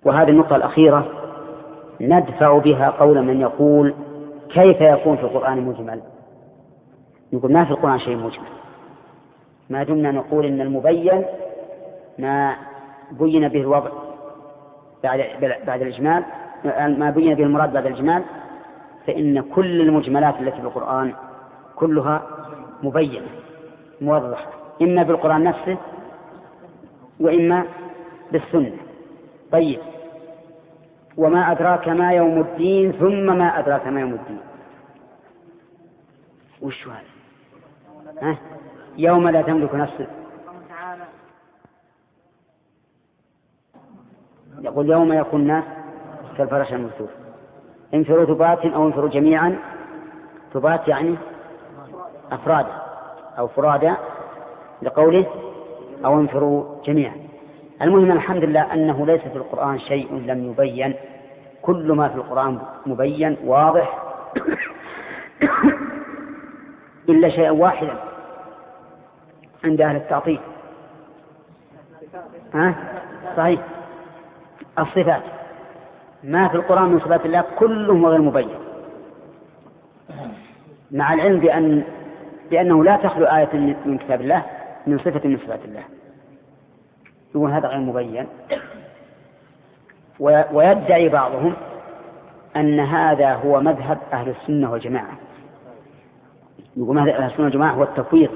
وهذه النقطة الأخيرة ندفع بها قول من يقول كيف يكون في القرآن مجمل؟ نقول ما في القرآن شيء مجمل، ما دمنا نقول إن المبين ما بين به الوضع بعد الإجمال، ما بين به المراد بعد الإجمال، فإن كل المجملات التي في القرآن كلها مبينة موضحة، إما بالقرآن نفسه وإما بالسنة. طيب، وما أدراك ما يوم الدين، ثم ما أدراك ما يوم الدين، وش هذا؟ يوم لا تملك نفس، يقول يوم يكون الناس كالفرش المبثوث، انفروا ثبات أو انفروا جميعا. ثبات يعني أفراد أو فرادا لقوله أو انفروا جميعا. المهم الحمد لله أنه ليس في القرآن شيء لم يبين، كل ما في القرآن مبين واضح إلا شيئا واحدا عند أهل التعطيل. صحيح، الصفات، ما في القرآن من صفات الله كله غير مبين، مع العلم بأنه لا تخلو آية من كتاب الله من صفة من صفات الله، يقول هذا غير مبين. ويدعي بعضهم أن هذا هو مذهب أهل السنة والجماعة، يقول مذهب أهل السنة والجماعة هو التفويض.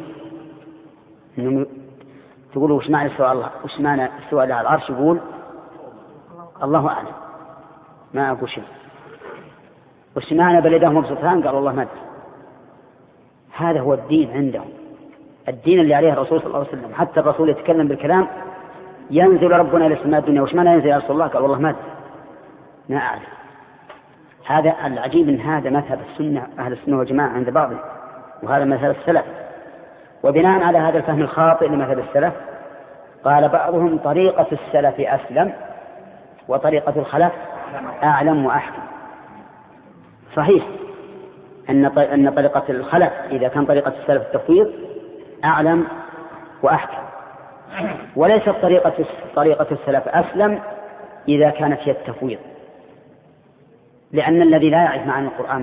تقولوا وش معنى استواء الله، وش معنى استواء على العرش؟ يقول الله أعلم، ما أقول شيء. وش معنى بل يداه مبسوطتان؟ قال الله ما أدري. هذا هو الدين عندهم، الدين اللي عليه الرسول صلى الله عليه وسلم. حتى الرسول يتكلم بالكلام ينزل ربنا إلى السماء الدنيا، وش معنى ينزل يا رسول الله؟ قال والله ما أدري، ما أعلم. هذا العجيب أن هذا مذهب السنة، أهل السنة والجماعة عند بعضهم، وهذا مذهب السلف. وبناء على هذا الفهم الخاطئ لمذهب السلف قال بعضهم طريقة السلف أسلم وطريقة الخلف أعلم وأحكم. صحيح أن طريقة الخلف إذا كان طريقة السلف التفويض أعلم وأحكم، وليست طريقة السلف أسلم إذا كانت هي التفويض، لأن الذي لا يعرف معنى القرآن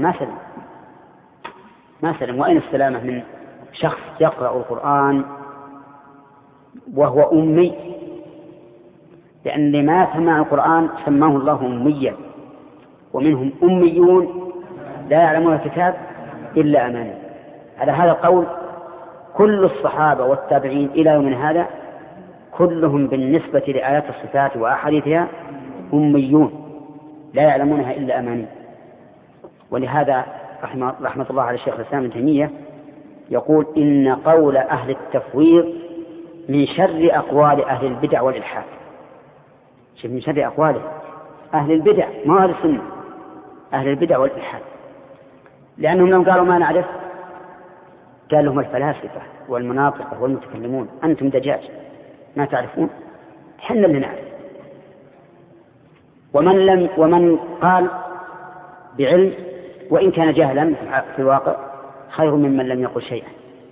ما سلم. وأين السلامة من شخص يقرأ القرآن وهو أمي؟ لأن اللي ما سمع القرآن سماه الله أميا، ومنهم أميون لا يعلمون الكتاب إلا أماني. على هذا القول كل الصحابة والتابعين إلى يومنا هذا كلهم بالنسبة لآيات الصفات وأحاديثها أميون لا يعلمونها إلا أماني. ولهذا رحمة الله على الشيخ الإسلام ابن تيمية يقول إن قول أهل التفويض من شر أقوال أهل البدع والإلحاد. من شر أقواله أهل البدع، ما أهل السنة، أهل البدع والإلحاد، لأنهم لو قالوا ما نعرف قال لهم الفلاسفة والمناطقة والمتكلمون أنتم دجاج ما تعرفون، حنا اللي نعرف. ومن قال بعلم وإن كان جاهلا في الواقع خير ممن لم يقل شيئا.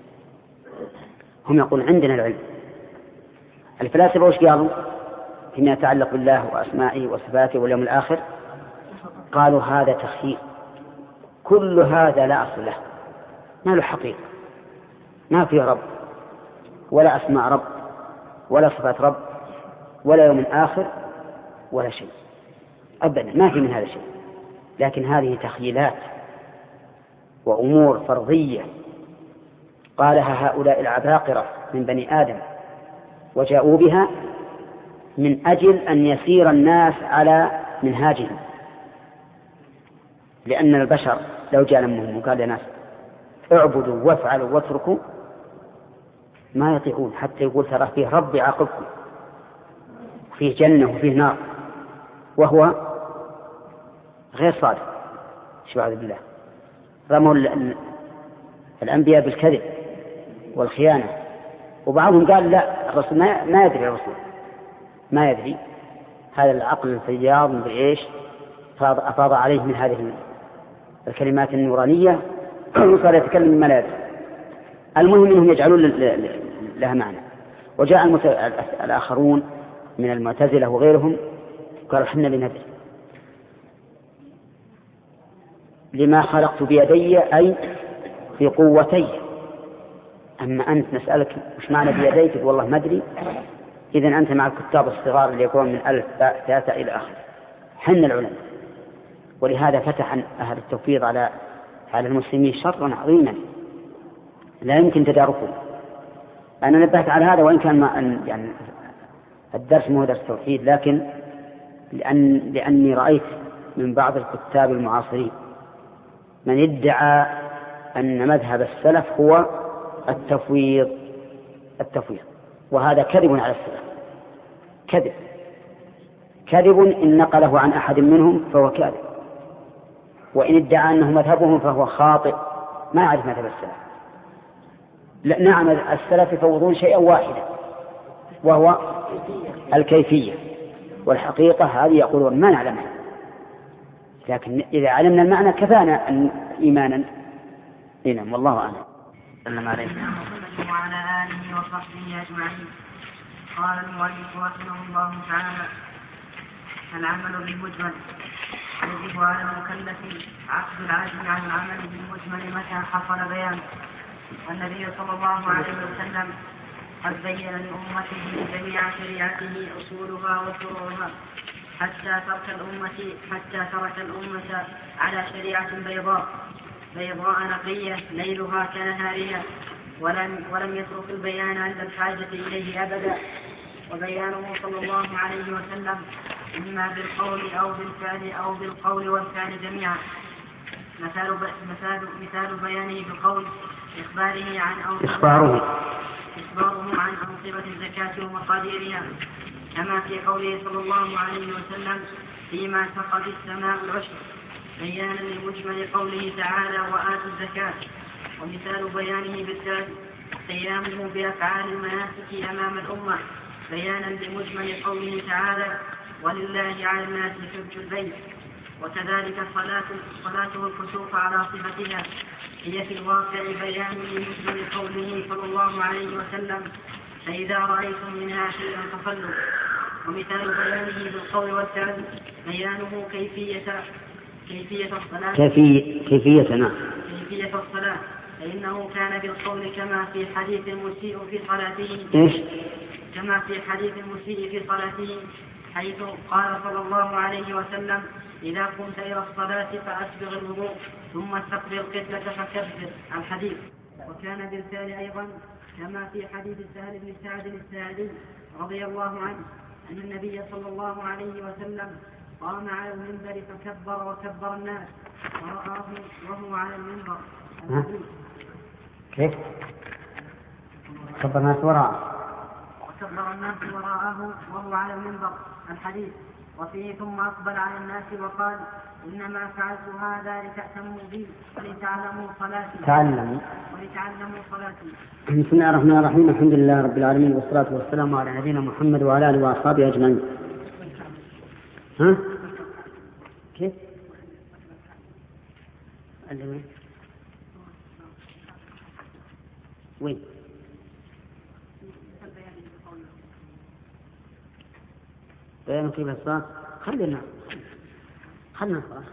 هم يقول عندنا العلم. الفلاسفة وش قالوا فيما يتعلق بالله وأسمائه وصفاته واليوم الآخر؟ قالوا هذا تخيير، كل هذا لا أصل له، ما له حقيقة، ما في رب ولا أسماء رب ولا صفات رب ولا يوم آخر ولا شيء أبدا، ما في من هذا شيء. لكن هذه تخيلات وأمور فرضية قالها هؤلاء العباقرة من بني آدم، وجاءوا بها من أجل أن يسير الناس على منهاجهم. لأن البشر لو جاء لهم وقال للناس اعبدوا وافعلوا واتركوا ما يطيعون، حتى يقول ترى فيه رب يعاقبكم، فيه جنة وفيه نار، وهو غير صادق. شباب بالله رموا الأنبياء بالكذب والخيانة. وبعضهم قال لا الرسول ما يدري، الرسول ما يدري. هذا العقل الفياض من إيش أفاض عليه من هذه الكلمات النورانية وصار يتكلم مما لا يدري. المهم أنهم يجعلون لها معنى. وجاء الآخرون من المعتزلة وغيرهم قالوا حنا لندري لما خلقت بيدي أي في قوتي. أما أنت نسألك وش معنى بيديك والله ما أدري، إذن أنت مع الكتاب الصغار اللي يكون من 1000 باء 3 إلى آخر حنا العلماء. ولهذا فتح أهل التوفيض على المسلمين شرا عظيما لا يمكن تداركه. أنا نبهت على هذا وإن كان يعني الدرس مو درس توحيد، لكن لأني رأيت من بعض الكتاب المعاصرين من ادعى أن مذهب السلف هو التفويض، وهذا كذب على السلف، كذب إن نقله عن أحد منهم فهو كاذب، وإن ادعى أنه مذهبهم فهو خاطئ ما يعرف مذهب السلف. نعم السلف يفوضون شيئا واحدا وهو الكيفية، والحقيقة هذه يقولون ما نعلمها، لكن إذا علمنا المعنى كفانا إيمانا. نعم والله أعلم. سلم عليه وعلى آله وصحبه أجمعين. قال المؤلف رحمه الله تعالى: العمل بالمجمل. يجب على المكلف عقد العزم عن العمل بالمجمل متى حصل بيانه. والنبي صلى الله عليه وسلم قد بين لأمته جميع شريعته أصولها وفروعها حتى ترك الأمة على شريعة بيضاء نقية ليلها كنهارها، ولم يترك البيان عند الحاجة إليه أبدا. وبيانه صلى الله عليه وسلم إما بالقول أو بالفعل أو بالقول والفعل جميعا. مثال بيانه بالقول إخباره عن أنصبة الزكاة ومقاديرها، كما في قوله صلى الله عليه وسلم: فيما سقط السماء العشر، بيانا لمجمل قوله تعالى: وآتوا الزكاة. ومثال بيانه بالفعل قيامه بأفعال المناسك أمام الأمة، بيانا لمجمل قوله تعالى: ولله على الناس حج البيت. وكذلك صلاته الكسوف على صفتها، هي في الواقع بيان لمجمل قوله صلى الله عليه وسلم: فإذا رأيتم منها شيئا فصلوا. ومثال بيانه بالقول والفعل بيانه كيفية الصلاة، فإنه كان بالقول كما في حديث المسيء في صلاته حيث قال صلى الله عليه وسلم: إذا قمت إلى الصلاة فأسبغ الوضوء ثم استقبل القبلة فكبر. الحديث. وكان بالفعل أيضا كما في حديث سهل بن سعد الساعدي رضي الله عنه أن النبي صلى الله عليه وسلم قام على المنبر فكبر وكبر الناس ورآه وهو على المنبر. كيف؟ كبر الناس وراءه وهو على المنبر. الحديث. وفيه ثم أقبل على الناس وقال: إنما فعلت هذا لتأتموا بي ولتعلموا صلاتي. بسم الله الرحمن الرحيم. الحمد لله رب العالمين، والصلاة والسلام على نبينا محمد وعلى آله وأصحابه أجمعين. كيف؟ وين؟ بيان كيف الصلاة. خلنا الصلاة.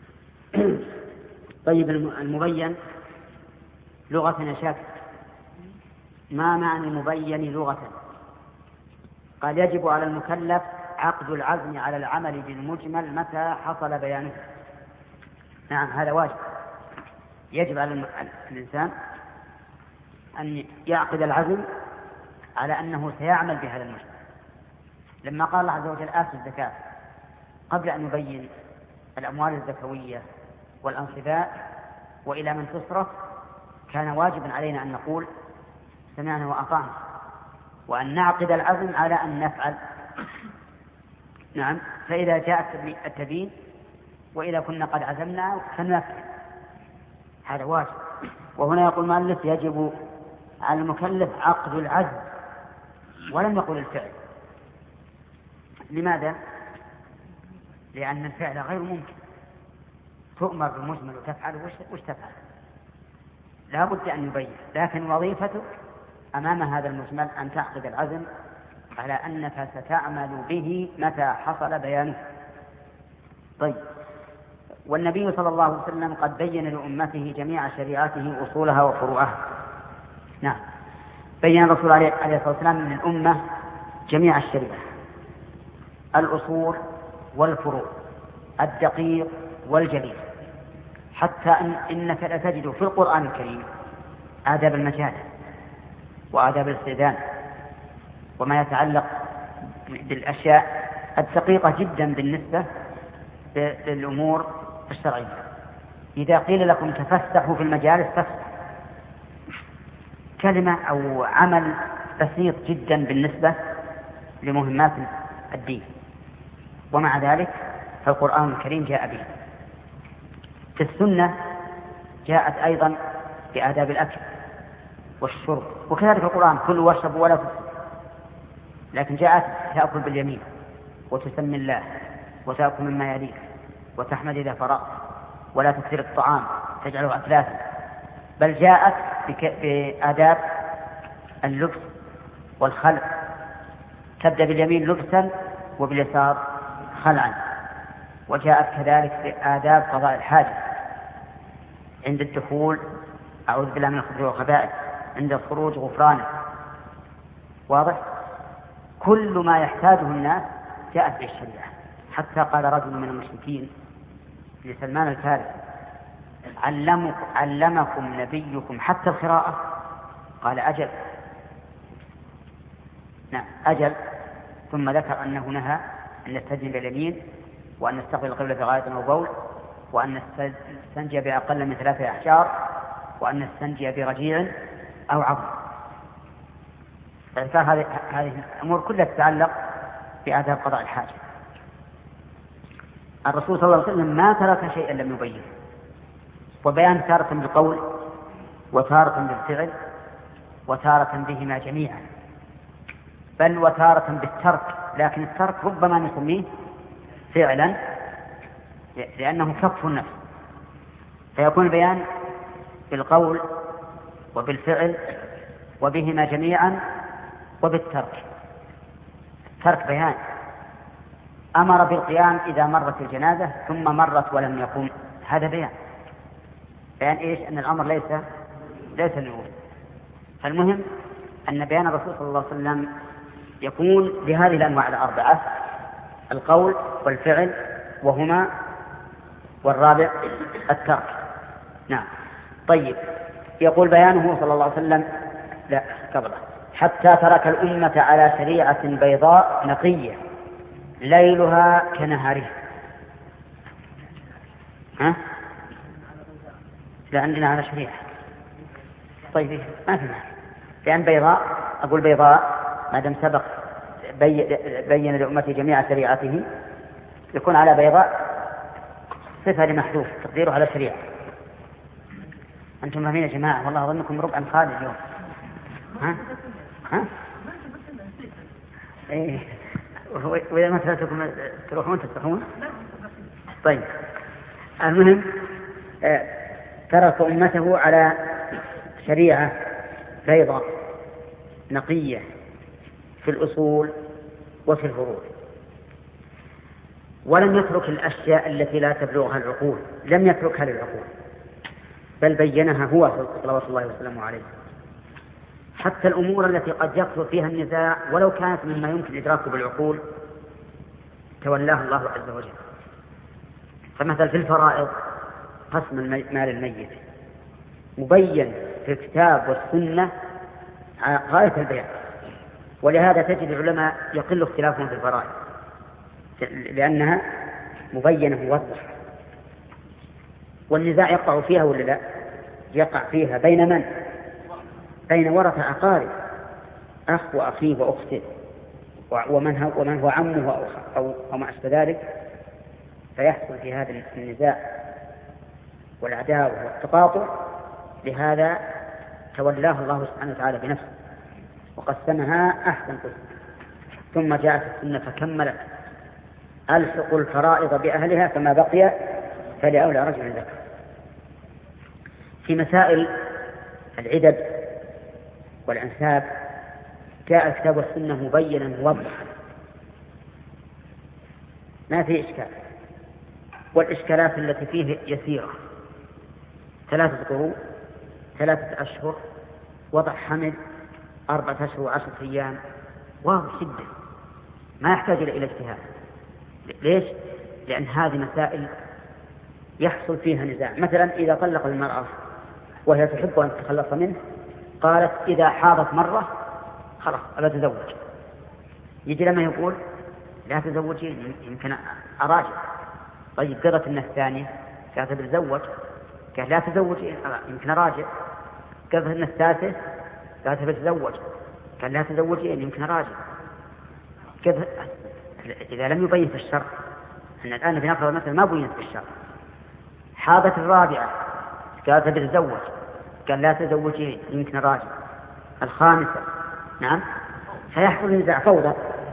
طيب المبين لغة يا شاكر، ما معنى المبين لغة؟ قال: يجب على المكلف عقد العزم على العمل بالمجمل متى حصل بيانه. نعم هذا واجب، يجب على الإنسان أن يعقد العزم على أنه سيعمل بهذا المجمل. لما قال الله عز وجل: آتوا الزكاة، قبل أن يبين الأموال الزكوية والأنصباء وإلى من تصرف، كان واجبا علينا أن نقول: سمعنا وأطعنا، وأن نعقد العزم على أن نفعل. نعم، فإذا جاء التبيين وإذا كنا قد عزمنا فنفعل، هذا واجب. وهنا يقول المؤلف: يجب على المكلف عقد العزم، ولم يقل الفعل. لماذا؟ لأن الفعل غير ممكن، تؤمر بالمجمل وتفعل وش تفعل؟ لا بد أن يبين، لكن وظيفتك أمام هذا المجمل أن تعقد العزم على أنك ستعمل به متى حصل بيانه. طيب، والنبي صلى الله عليه وسلم قد بين لأمته جميع شريعته أصولها وفروعها. نعم، بين الرسول عليه الصلاة والسلام للأمة جميع الشريعة، الأصول والفروع، الدقيق والجليل، حتى إنك لتجد في القرآن الكريم آداب المجال وآداب الاستئذان وما يتعلق بالأشياء الدقيقة جدا بالنسبة للأمور الشرعية. إذا قيل لكم تفسحوا في المجالس فافسحوا، كلمة أو عمل بسيط جدا بالنسبة لمهمات الدين، ومع ذلك فالقرآن الكريم جاء به. في السنة جاءت أيضا بآداب الأكل والشرب، وكذلك القرآن كلوا واشربوا ولا تسرفوا، لكن جاءت تأكل باليمين وتسمي الله وتأكل مما يليك وتحمد إذا فرغت ولا تكثر الطعام تجعله أثلاثا، بل جاءت بآداب اللبس والخلع، تبدأ باليمين لبسا وباليسار خلعا. وجاءت كذلك بآداب قضاء الحاجة، عند الدخول أعوذ بالله من الخبث والخبائث، عند الخروج غفرانه. واضح؟ كل ما يحتاجه الناس جاءت به الشريعة. حتى قال رجل من المشركين لسلمان الفارسي: علمكم نبيكم حتى القراءة؟ قال: أجل. نعم أجل. ثم ذكر أنه نهى أن نستجنب اليمين، وأن نستقبل القبلة في غاية أو بول، وأن نستنجي بأقل من 3 أحجار، وأن نستنجي برجيع أو عظم. هذه الأمور كلها تتعلق بآداب قضاء الحاجة. الرسول صلى الله عليه وسلم ما ترك شيئا لم يبينه، وبيان تارة بالقول وتارة بالفعل وتارة بهما جميعا، بل وتارة بالترك، لكن الترك ربما نسميه فعلا لأنه كف النفس، فيكون البيان بالقول وبالفعل وبهما جميعا وبالترك. الترك بيان، أمر بالقيام إذا مرت الجنازة ثم مرت ولم يقم، هذا بيان إيش؟ أن الأمر ليس للوجود. فالمهم أن بيان الرسول صلى الله عليه وسلم يكون بهذه الأنواع ال4: القول والفعل وهما، والرابع الترك. نعم. طيب، يقول بيانه صلى الله عليه وسلم لا قبله: حتى ترك الأمة على شريعة بيضاء نقية ليلها كنهارها. لا عندنا على شريعة. طيب ما في معنى، لأن بيضاء، أقول بيضاء ما دام سبق بين لأمته جميع شريعته، يكون على بيضاء صفة لمحذوف تقديره على شريعة. أنتم فاهمين يا جماعة؟ والله أظنكم ربعا خالي اليوم. ها؟ إيه. وإذا ما تركتكم تروحون تستحون. طيب، المهم ترك أمته على شريعة بيضاء نقية في الأصول وفي الفروع، ولم يترك الأشياء التي لا تبلغها العقول، لم يتركها للعقول، بل بينها هو صلوات الله وسلامه عليه. حتى الأمور التي قد يكثر فيها النزاع ولو كانت مما يمكن إدراكه بالعقول تولاها الله عز وجل. فمثل في الفرائض قسم مال الميت مبين في الكتاب والسنة غاية البيان، ولهذا تجد العلماء يقل اختلافهم في الفرائض لأنها مبينة وواضحة. والنزاع يقع فيها ولا لا؟ يقع فيها بين من؟ بين ورثة أقارب، أخ وأخيه وأخته، ومن هو عمه أو ما أشبه ذلك، فيحصل في هذا النزاع والعداوة والتقاطع. لهذا تولاه الله سبحانه وتعالى بنفسه وقسمها أحسن قسم. ثم جاءت السنة فكملت: ألحقوا الفرائض بأهلها فما بقي فلأولى رجل ذكر. في مسائل العدد والأنساب جاء الكتاب والسنة مبينا موضحا ما فيه إشكال، والإشكالات التي فيه يسيرة، 3 قروء، 3 أشهر، وضع حمل 4 أشهر و10 أيام، واضح جدا ما يحتاج إلى اجتهاد. ليش؟ لأن هذه مسائل يحصل فيها نزاع. مثلا إذا طلق المرأة وهي تحب أن تتخلص منه، قالت إذا حاضت مرة خلاص أبى أتزوج، يجي لما يقول لا تزوجي يمكن أراجع. طيب قضت الناس الثانية قالت بتزوج، قال لا تزوجي يمكن أراجع. قضت الناس الثالثة قالت بتزوج، قال لا تزوجي يمكن أراجع. إذا لم يبين في الشرع، أن الآن بنفرض مثلا ما بينت في الشرع، حاضت الرابعة قالت بتزوج، قال لا تزوجي يمكن أراجع. الخامسة نعم، سيحصل نزاع، فوضى.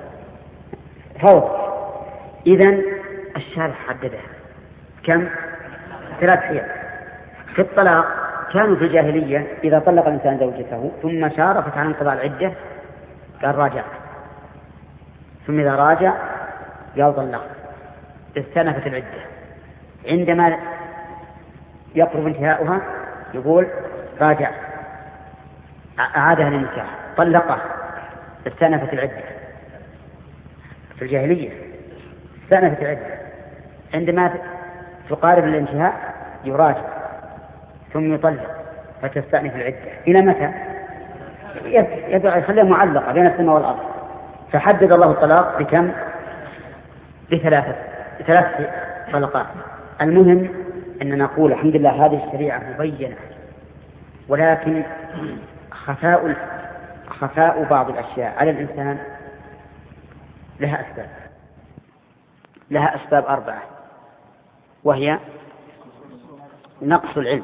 إذن الشارع حددها كم؟ 3 حيل. في الطلاق كانوا في الجاهلية إذا طلق الإنسان زوجته ثم شارفت على انقضاء العدة قال راجع، ثم إذا راجع قال طلق، استنفت العدة. عندما يقرب انتهاؤها يقول راجع، أعادها للنكاح، طلقه، استنفت العدة. في الجاهلية استنفت العدة، عندما تقارب الانتهاء يراجع ثم يطلق فتستأنف العدة. إلى متى؟ يخليها معلقة بين السماء والأرض. فحدد الله الطلاق بكم؟ ب3 طلقات. المهم أن نقول الحمد لله هذه الشريعة مبينة، ولكن خفاء بعض الأشياء على الإنسان لها أسباب 4، وهي نقص العلم،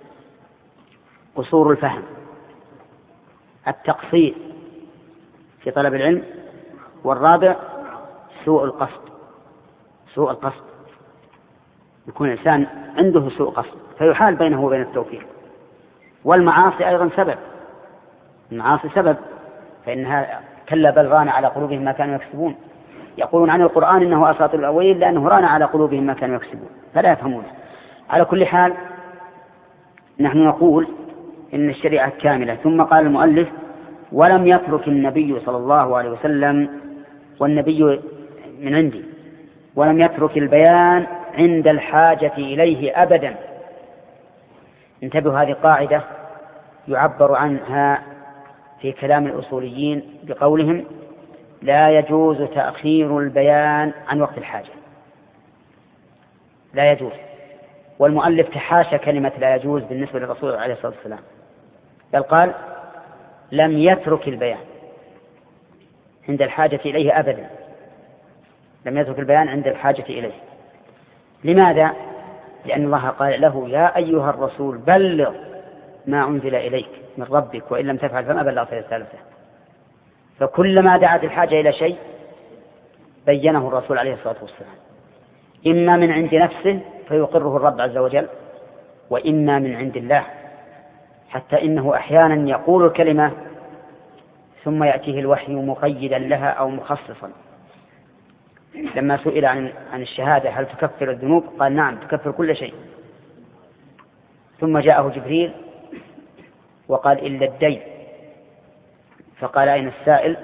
قصور الفهم، التقصير في طلب العلم، والرابع سوء القصد. يكون الإنسان عنده سوء قصد فيحال بينه وبين التوفيق. والمعاصي أيضا سبب، المعاصي سبب، فإنها كلا بل ران على قلوبهم ما كانوا يكسبون. يقولون عن القرآن إنه أساطير الأولين لأنه ران على قلوبهم ما كانوا يكسبون، فلا يفهمونه. على كل حال نحن نقول إن الشريعة كاملة. ثم قال المؤلف ولم يترك النبي صلى الله عليه وسلم، والنبي من عندي، ولم يترك البيان عند الحاجة إليه أبدا. انتبهوا، هذه قاعدة يعبر عنها في كلام الأصوليين بقولهم لا يجوز تأخير البيان عن وقت الحاجة، لا يجوز. والمؤلف تحاشى كلمة لا يجوز بالنسبة للرسول عليه الصلاة والسلام، بل قال لم يترك البيان عند الحاجة إليه أبدا، لم يترك البيان عند الحاجة إليه. لماذا؟ لأن الله قال له يا أيها الرسول بلغ ما أنزل إليك من ربك وإن لم تفعل فما بلغت رسالته. فكلما دعت الحاجة إلى شيء بينه الرسول عليه الصلاة والسلام، إما من عند نفسه فيقره الرب عز وجل، وإما من عند الله، حتى إنه أحيانا يقول الكلمة ثم يأتيه الوحي مقيدا لها أو مخصصا. لما سئل عن الشهادة هل تكفر الذنوب قال نعم تكفر كل شيء. ثم جاءه جبريل وقال إلا الدين، فقال أين السائل؟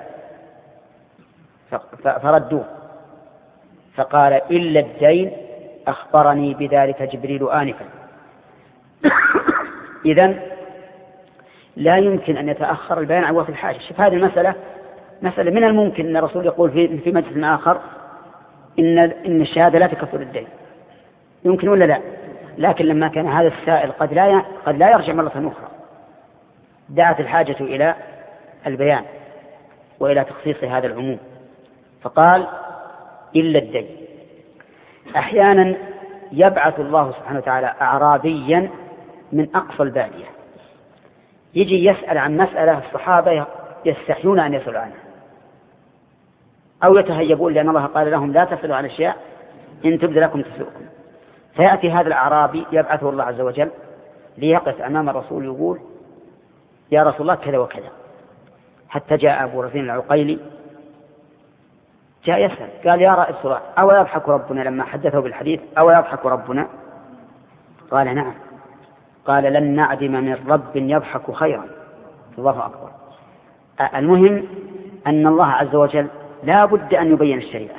فردوه، فقال إلا الدين أخبرني بذلك جبريل آنفا. إذن لا يمكن أن يتأخر البيان عن وقت الحاجة. شوف هذه المسألة مسألة من الممكن أن الرسول يقول في مجلس آخر إن الشهادة لا تكفر الدين، يمكن ولا لا؟ لكن لما كان هذا السائل قد لا يرجع مرة أخرى، دعت الحاجة إلى البيان وإلى تخصيص هذا العموم، فقال إلا الدين. أحيانا يبعث الله سبحانه وتعالى أعرابيا من أقصى البادية يجي يسأل عن مسألة الصحابة يستحيون أن يسألوا عنها أو يتهيبون، لأن الله قال لهم لا تسألوا عن أشياء إن تبد لكم تسؤكم. فيأتي هذا الأعرابي يبعثه الله عز وجل ليقف أمام الرسول يقول يا رسول الله كذا وكذا، حتى جاء أبو رزين العقيلي جاء يسأل قال يا رائد الصراع أو يضحك ربنا لما حدثه بالحديث أو يضحك ربنا؟ قال نعم. قال لن نعدم من رب يضحك خيرا. الله أكبر. المهم أن الله عز وجل لا بد أن يبين الشريعة،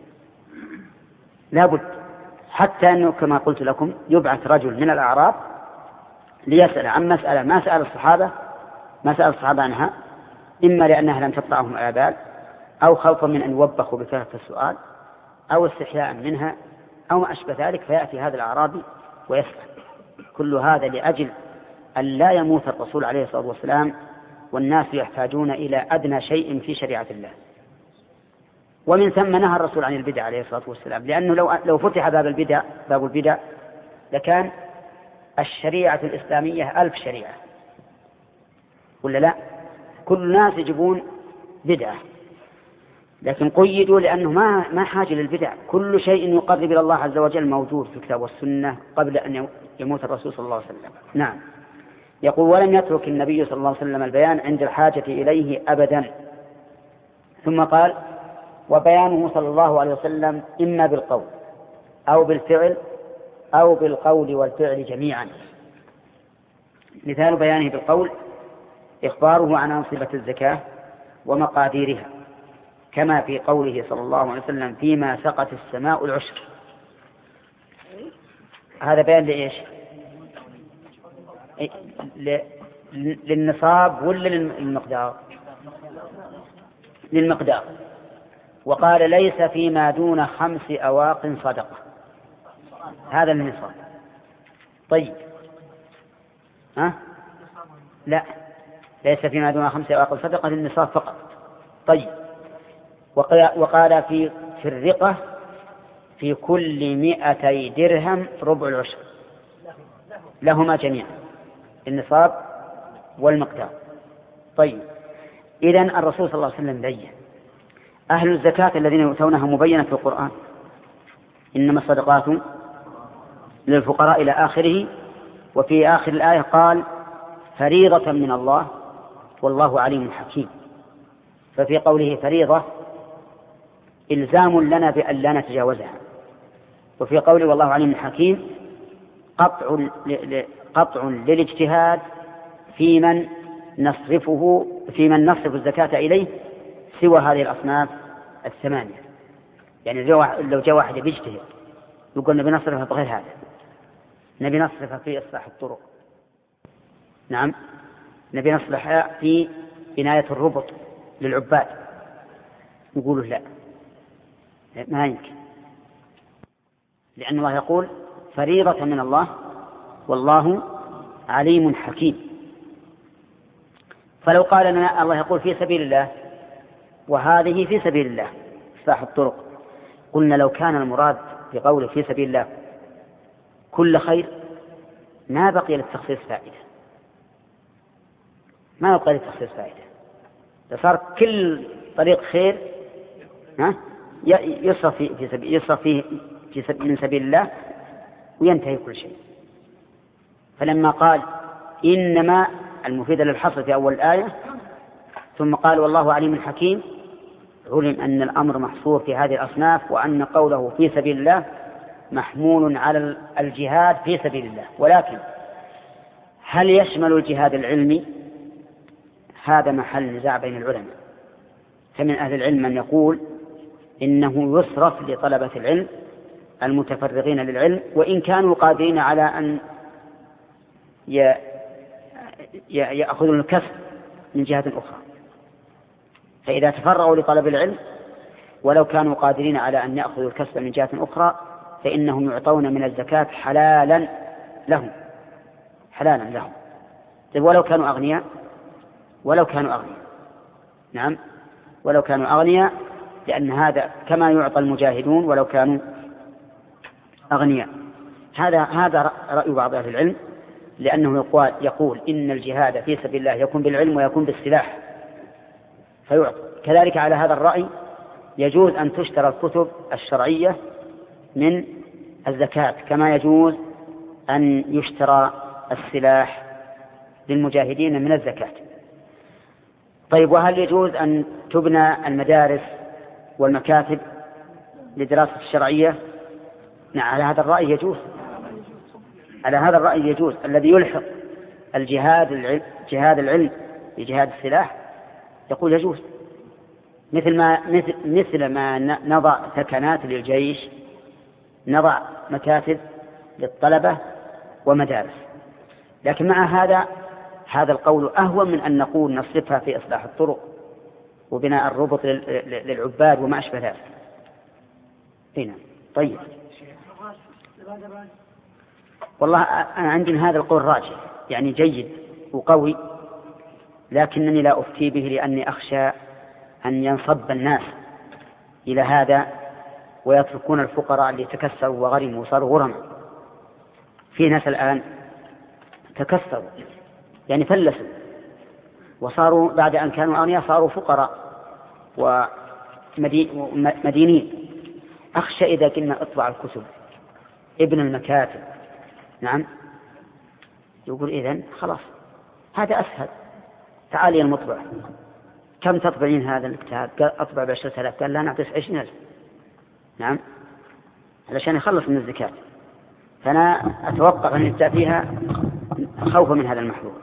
لا بد، حتى أنه كما قلت لكم يبعث رجل من الأعراب ليسأل عن مسألة ما سأل الصحابة عنها، إما لأنها لم تطلعهم على بال، أو خوفا من أن يوبخوا بكثرة السؤال، أو استحياء منها، أو ما أشبه ذلك، فيأتي هذا الأعرابي ويسأل. كل هذا لأجل أن لا يموت الرسول عليه الصلاة والسلام والناس يحتاجون إلى أدنى شيء في شريعة الله. ومن ثم نهى الرسول عن البدع عليه الصلاة والسلام، لأنه لو فتح باب البدع لكان الشريعة الإسلامية 1000 شريعة، ولا لا؟ كل الناس يجيبون بدعة، لكن قيدوا لأنه ما حاجة للبدع. كل شيء يقرب إلى الله عز وجل موجود في الكتاب والسنة قبل أن يموت الرسول صلى الله عليه وسلم. نعم. يقول ولم يترك النبي صلى الله عليه وسلم البيان عند الحاجة إليه أبدا. ثم قال وبيانه صلى الله عليه وسلم إما بالقول أو بالفعل أو بالقول والفعل جميعا. مثال بيانه بالقول إخباره عن أنصبة الزكاة ومقاديرها، كما في قوله صلى الله عليه وسلم فيما سقت السماء العشر. هذا بيان لإيش؟ للنصاب ولا للمقدار؟ للمقدار. وقال ليس فيما دون 5 أواق صدقة، هذا النصاب. طيب لا، ليس فيما دون 5 أواق صدقة للنصاب فقط. طيب. وقال في الرقة في كل 200 درهم ربع العشر، لهما جميعا النصاب والمقدار. طيب. إذن الرسول صلى الله عليه وسلم بين أهل الزكاة الذين يؤتونها مبينة في القرآن، إنما الصدقات للفقراء إلى آخره. وفي آخر الآية قال فريضة من الله والله عليم حكيم. ففي قوله فريضة إلزام لنا بأن لا نتجاوزها، وفي قوله والله عليم حكيم قطع للاجتهاد في من نصرف الزكاة إليه سوى هذه الأصناف 8. يعني لو جاء واحد بيجتهد يقول نبي نصرفها بغير هذا، نبي نصرفها في إصلاح الطرق، نعم، نبي نصرفها في بناية الربط للعباد، يقولوا لا، ما يمكن، لأن الله يقول فريضة من الله والله عليم حكيم. فلو قال لنا الله يقول في سبيل الله وهذه في سبيل الله إصلاح الطرق، قلنا لو كان المراد بقوله في سبيل الله كل خير ما بقي للتخصيص فائدة، ما بقي للتخصيص فائدة، فصار كل طريق خير يصرف من سبيل الله وينتهي كل شيء. فلما قال إنما المفيد للحصر في أول الآية ثم قال والله عليم حكيم، علم أن الأمر محصور في هذه الأصناف، وأن قوله في سبيل الله محمول على الجهاد في سبيل الله. ولكن هل يشمل الجهاد العلمي؟ هذا محل نزاع بين العلماء. فمن أهل العلم من يقول إنه يصرف لطلبة العلم المتفرغين للعلم وإن كانوا قادرين على أن يأخذوا الكسب من جهة أخرى، فإذا تفرغوا لطلب العلم ولو كانوا قادرين على أن يأخذوا الكسب من جهة أخرى فإنهم يعطون من الزكاة حلالا لهم. ولو كانوا أغنياء نعم، ولو كانوا أغنياء، لأن هذا كما يعطى المجاهدون ولو كانوا أغنياء. هذا رأي بعض أهل العلم، لأنه يقول إن الجهاد في سبيل الله يكون بالعلم ويكون بالسلاح فيعطى. كذلك على هذا الرأي يجوز أن تشترى الكتب الشرعية من الزكاة كما يجوز أن يشترى السلاح للمجاهدين من الزكاة. طيب، وهل يجوز أن تبنى المدارس والمكاتب لدراسة الشرعية؟ نعم، على هذا الرأي يجوز. على هذا الرأي يجوز. الذي يلحق جهاد العلم بجهاد السلاح يقول يجوز، مثل ما نضع ثكنات للجيش، نضع مكاتب للطلبة ومدارس. لكن مع هذا القول أهون من أن نقول نصرفها في إصلاح الطرق وبناء الربط للعباد وما أشبه ذلك. هنا طيب، والله أنا عندي هذا القول راجح، يعني جيد وقوي، لكنني لا أفتي به لأني أخشى أن ينصب الناس إلى هذا ويتركون الفقراء اللي تكسروا وغرموا وصاروا غرم. في ناس الآن تكسروا، يعني فلسوا وصاروا بعد أن كانوا أغنياء صاروا فقراء ومدينين. أخشى إذا كنا اطبع الكتب، ابن المكاتب، نعم، يقول إذن خلاص هذا أسهل، تعالي المطبع، كم تطبعين هذا الكتاب؟ قال أطبع ب10,000. قال لا، نعطيك 20,000. نعم، علشان يخلص من الزكاة. فأنا أتوقع أن يبدأ فيها خوفا من هذا المحظور.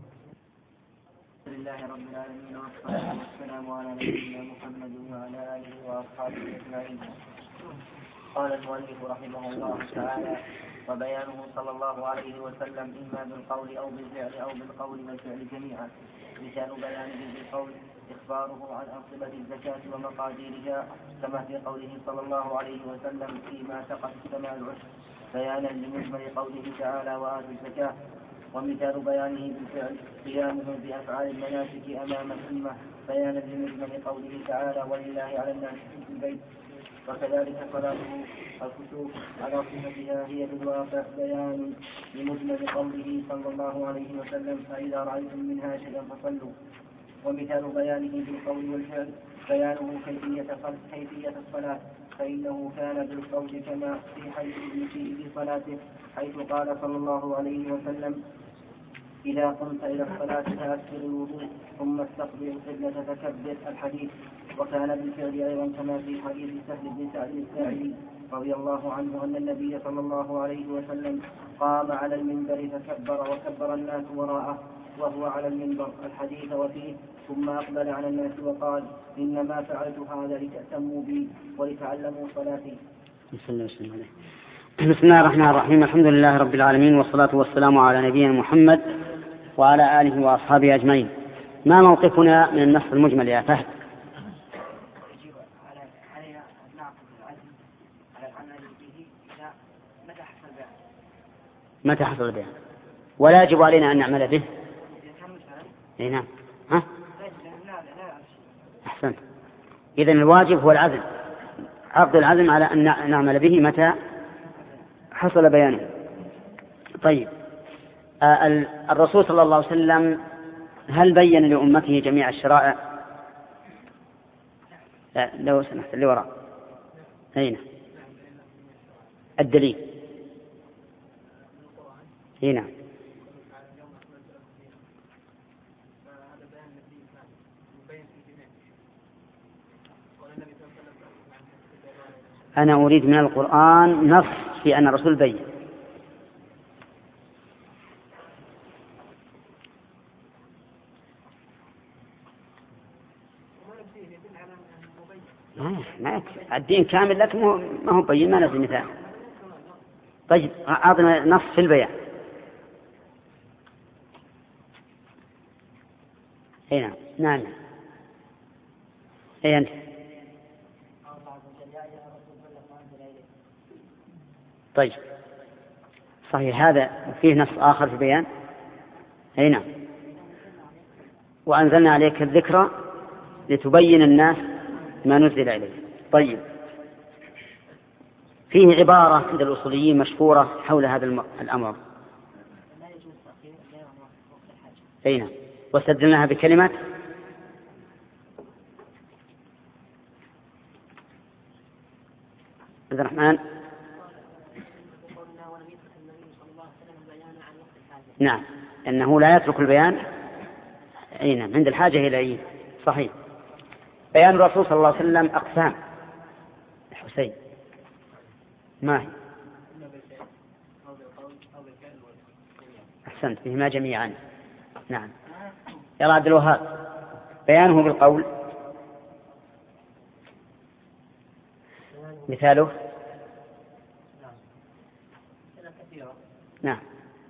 لله رب العالمين، والصلاة والسلام على نبينا محمد وعلى آله وأصحابه أجمعين. قال المؤلف رحمه الله تعالى: وبيانه صلى الله عليه وسلم إما بالقول أو بالفعل أو بالقول والفعل جميعا. مثال بيانه بالقول إخباره عن أنصبة الزكاة ومقاديرها، كما في قوله صلى الله عليه وسلم: فيما سقط السماء العشر، بيانا لمجمل قوله تعالى: وآتوا الزكاة. ومثال بيانه بالفعل قيامه بأفعال المناسك أمام الأمة، بيانا لمجمل قوله تعالى: ولله على الناس حج البيت. وكذلك صلاته الكسوف على صفتها هي بالواقع بيان لمجمل قوله صلى الله عليه وسلم: فإذا رأيتم منها شيئا فصلوا. ومثال بيانه بالقول والفعل بيانه كيفية الصلاة، فإنه كان بالقول كما في حديث المسيء في صلاته، حيث قال صلى الله عليه وسلم: إذا قمت إلى الصلاة فأكثر الوضوء ثم استقبل القبلة فكبر، الحديث. وكان بالفعل أيضا كما في حديث سهل بن سعد الساعدي رضي الله عنه أن النبي صلى الله عليه وسلم قام على المنبر فكبر وكبر الناس وراءه وهو على المنبر، الحديث. وفيه: ثم أقبل على الناس وقال: إنما فعلت هذا لتأتموا بي ولتعلموا صلاتي. بسم الله الرحمن الرحيم. الحمد لله رب العالمين، والصلاة والسلام على نبينا محمد وعلى آله وأصحابه أجمعين. ما موقفنا من النص المجمل يا فهد؟ متى حصل البيان؟ ولا يجب علينا أن نعمل به. اي نعم. ها؟ أحسنت. إذن الواجب هو العزم، عقد العزم على أن نعمل به متى حصل بيانه. طيب، الرسول صلى الله عليه وسلم هل بين لأمته جميع الشرائع؟ لا، لو سمحت اللي وراء. هنا الدليل. هنا أنا أريد من القرآن نص في أن الرسول بين. ما الدين كامل لكن ما هو بين، ما نزل مثال. طيب، أعطنا نص في البيان. هنا نعم. أي أنت. طيب، صحيح، هذا فيه نص آخر في بيان. أي نعم. وأنزلنا عليك الذكر لتبين الناس ما نزل إليه. طيب، فيه عبارة عند الأصوليين مشهورة حول هذا الأمر. أي نعم. واستدلناها بكلمة عبد الرحمن. نعم، أنه لا يترك البيان. أي نعم، عند الحاجة إليه. صحيح. بيان الرسول صلى الله عليه وسلم أقسام. حسين ما هي؟ أحسنت، بهما جميعا. نعم. يا عبد الوهاب، بيانه بالقول مثاله؟ نعم.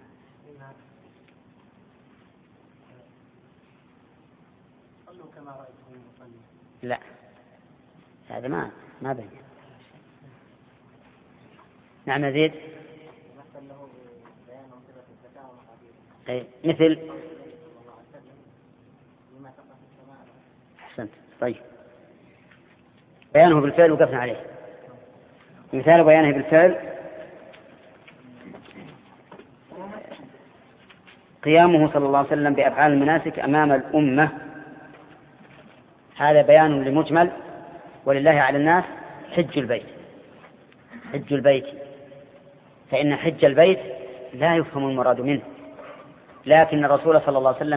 لا، هذا ما بين. نعم زيد. مثل. أحسنت. طيب، بيانه بالفعل وقفنا عليه. مثال بيانه بالفعل قيامه صلى الله عليه وسلم بأفعال المناسك أمام الأمة. هذا بيان لمجمل ولله على الناس حج البيت. حج البيت، فإن حج البيت لا يفهم المراد منه، لكن الرسول صلى الله عليه وسلم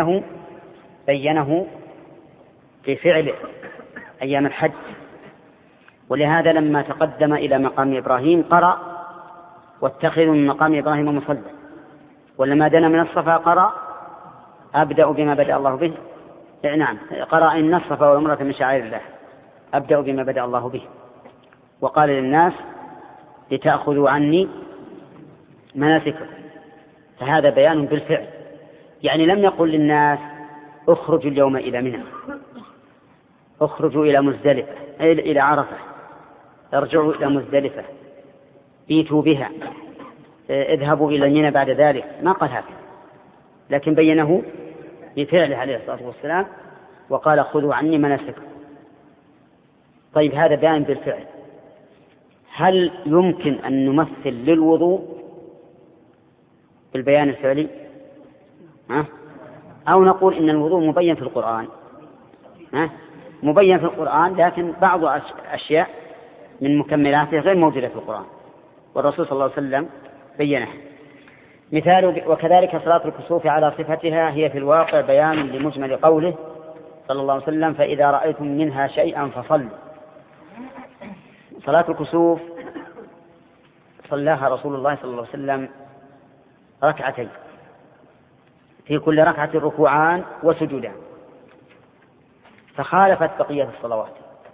بينه بفعله أيام الحج. ولهذا لما تقدم إلى مقام إبراهيم قرأ واتخذوا من مقام إبراهيم مصلى، ولما دنا من الصفا قرأ أبدأ بما بدأ الله به. نعم، قرأ إن الصفا والمروة من شعائر الله، أبدأ بما بدأ الله به. وقال للناس لتأخذوا عني مناسككم، فهذا بيان بالفعل. يعني لم يقل للناس اخرجوا اليوم إلى منى، اخرجوا إلى مزدلفة، إلى عرفة، ارجعوا إلى مزدلفة، بيتوا بها، اذهبوا إلى منى بعد ذلك. ما قال هذا، لكن بينه بفعله عليه الصلاة والسلام وقال خذوا عني مناسككم. طيب، هذا بيان بالفعل. هل يمكن أن نمثل للوضوء بالبيان الفعلي؟ أو نقول إن الوضوء مبين في القرآن؟ مبين في القرآن، لكن بعض أشياء من مكملاته غير موجودة في القرآن، والرسول صلى الله عليه وسلم بينها. مثال وكذلك صلاة الكسوف على صفتها هي في الواقع بيان لمجمل قوله صلى الله عليه وسلم فإذا رأيتم منها شيئا فصلوا. صلاة الكسوف صلاها رسول الله صلى الله عليه وسلم ركعتين، في كل ركعة ركوعان وسجودان، فخالفت بقية الصلوات.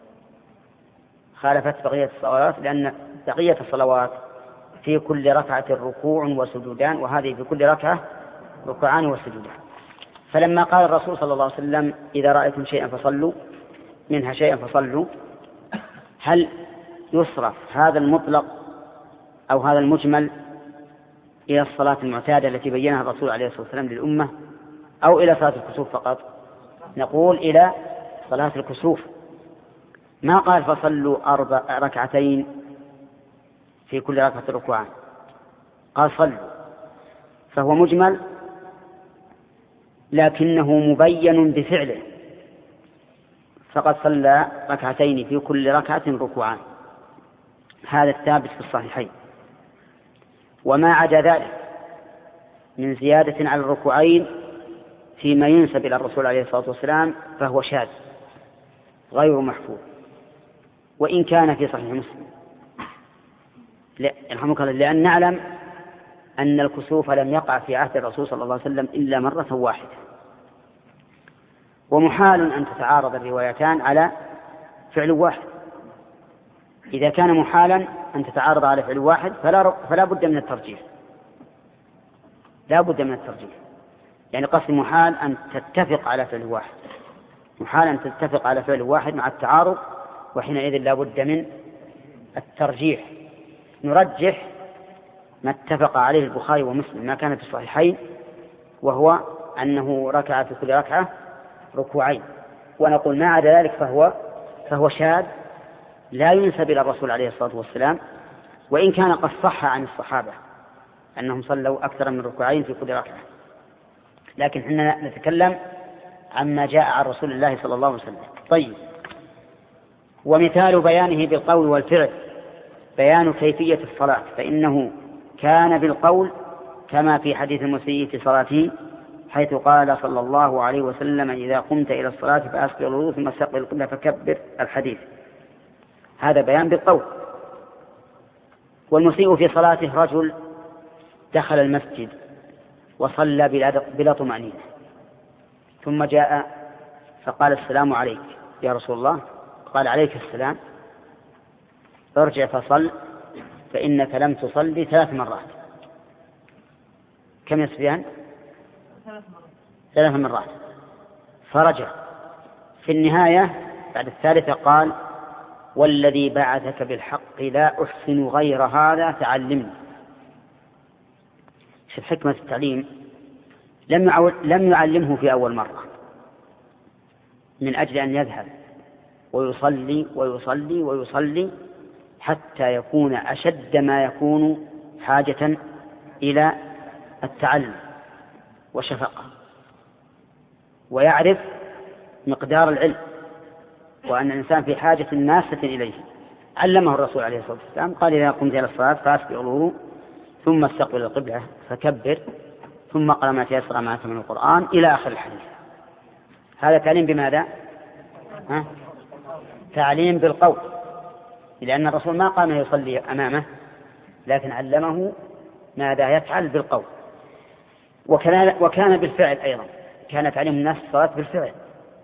خالفت بقية الصلوات لأن بقية الصلوات في كل ركعة ركوع وسجودان، وهذه في كل ركعة ركوعان وسجودان. فلما قال الرسول صلى الله عليه وسلم إذا رأيتم شيئا فصلوا منها شيئا فصلوا، هل يصرف هذا المطلق أو هذا المجمل إلى الصلاة المعتادة التي بينها الرسول عليه الصلاة والسلام للأمة، أو إلى صلاة الكسوف فقط؟ نقول إلى صلاة الكسوف. ما قال فصلوا 4 ركعتين في كل ركعة ركوعان، قال صلوا، فهو مجمل لكنه مبين بفعله، فقد صلى ركعتين في كل ركعة ركوعان. هذا الثابت في الصحيحين. وما عدا ذلك من زيادة على الركوعين فيما ينسب إلى الرسول عليه الصلاة والسلام فهو شاذ غير محفوظ، وإن كان في صحيح مسلم. رحمك الله، لأن نعلم أن الكسوف لم يقع في عهد الرسول صلى الله عليه وسلم إلا مرة واحدة، ومحال أن تتعارض الروايتان على فعل واحد. إذا كان محالا أن تتعارض على فعل واحد فلا بد من الترجيح، لا بد من الترجيح. يعني قصد محال أن تتفق على فعل واحد، محال أن تتفق على فعل واحد مع التعارض، وحينئذ لا بد من الترجيح. نرجح ما اتفق عليه البخاري ومسلم ما كان في الصحيحين، وهو أنه ركع في كل ركعة ركوعين، ونقول ما عدا ذلك فهو شاذ لا ينسب إلى الرسول عليه الصلاة والسلام، وإن كان قد صح عن الصحابة أنهم صلوا أكثر من ركوعين في كل ركعة، لكن حنا نتكلم عما جاء عن رسول الله صلى الله عليه وسلم. طيب، ومثال بيانه بالقول والفعل بيان كيفية الصلاة، فإنه كان بالقول كما في حديث المسيء في صلاته حيث قال صلى الله عليه وسلم إذا قمت إلى الصلاة فأسبغ الوضوء ثم استقبل القبلة فكبر الحديث. هذا بيان بالقول. والمسيء في صلاته رجل دخل المسجد وصلى بلا طمأنينة ثم جاء فقال السلام عليك يا رسول الله، قال عليك السلام، ارجع فصل فإنك لم تصلي 3 مرات. كم يا سفيان؟ 3 مرات. فرجع في النهاية بعد الثالثة قال والذي بعثك بالحق لا أحسن غير هذا تعلمني. شوف حكمة التعليم، لم يعلمه في أول مرة من أجل أن يذهب ويصلي ويصلي ويصلي حتى يكون أشد ما يكون حاجة إلى التعلم وشفقة ويعرف مقدار العلم وأن الإنسان في حاجة ماسة إليه. علمه الرسول عليه الصلاة والسلام قال إذا قمت إلى الصلاة فأسبغ الوضوء ثم استقبل القبلة فكبر ثم اقرأ ما تيسر معك من القرآن إلى آخر الحديث. هذا تعليم بماذا؟ تعليم بالقول، لأن الرسول ما قام يصلي أمامه لكن علمه ماذا يفعل بالقول. وكان بالفعل أيضا، كان تعليم الناس الصلاة بالفعل،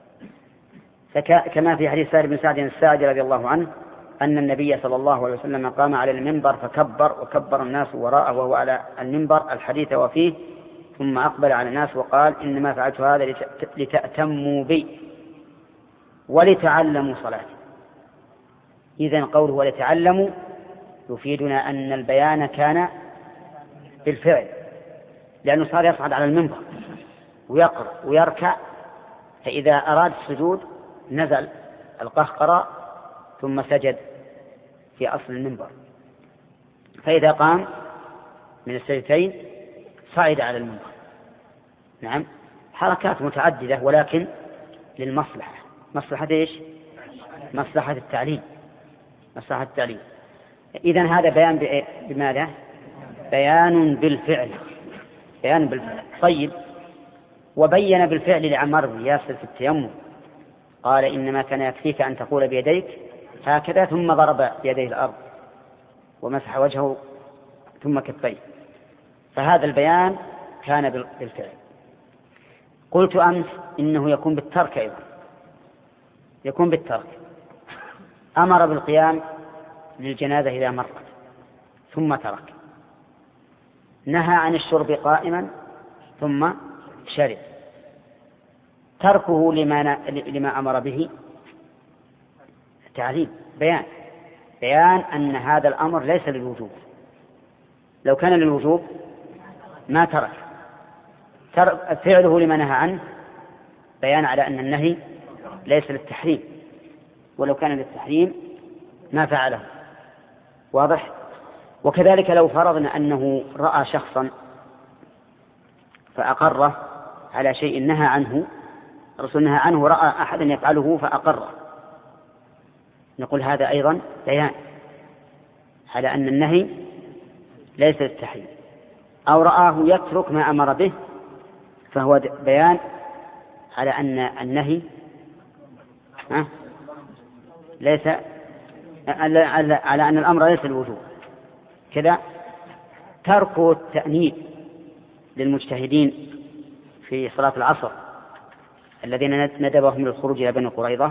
كما في حديث سهل بن سعد الساعدي رضي الله عنه أن النبي صلى الله عليه وسلم قام على المنبر فكبر وكبر الناس وراءه وهو على المنبر الحديث وفيه، ثم أقبل على الناس وقال إنما فعلت هذا لتأتموا بي ولتعلموا صلاتي. إذن قوله ولتعلموا يفيدنا أن البيان كان بالفعل، لأنه صار يصعد على المنبر ويقرأ ويركع، فإذا أراد السجود نزل القهقرة ثم سجد في أصل المنبر، فإذا قام من السجدتين صعد على المنبر. نعم، حركات متعددة ولكن للمصلحة. مصلحة إيش؟ مصلحة التعليم، مصلحة التعليم. إذن هذا بيان بماذا؟ بيان بالفعل، بيان بالفعل. طيب، وبين بالفعل لعمار بن ياسر في التيمم قال إنما كان يكفيك أن تقول بيديك هكذا ثم ضرب بيديه الأرض ومسح وجهه ثم كفيه، فهذا البيان كان بالفعل. قلت أمس إنه يكون بالترك أيضا، يكون بالترك. أمر بالقيام للجنازة إذا مرت ثم ترك، نهى عن الشرب قائما ثم شرب. تركه لما أمر به تعليم، بيان أن هذا الأمر ليس للوجوب، لو كان للوجوب ما ترك. فعله لما نهى عنه بيان على أن النهي ليس للتحريم، ولو كان للتحريم ما فعله. واضح؟ وكذلك لو فرضنا أنه رأى شخصا فأقره على شيء نهى عنه، الرسول نهى عنه، رأى أحدا يفعله فأقره، نقول هذا أيضا بيان على أن النهي ليس للتحريم. أو رآه يترك ما أمر به فهو بيان على أن النهي ليس على أن الأمر ليس الوجوب. كذا ترك التأنيب للمجتهدين في صلاة العصر الذين ندبهم للخروج إلى بني قريظة،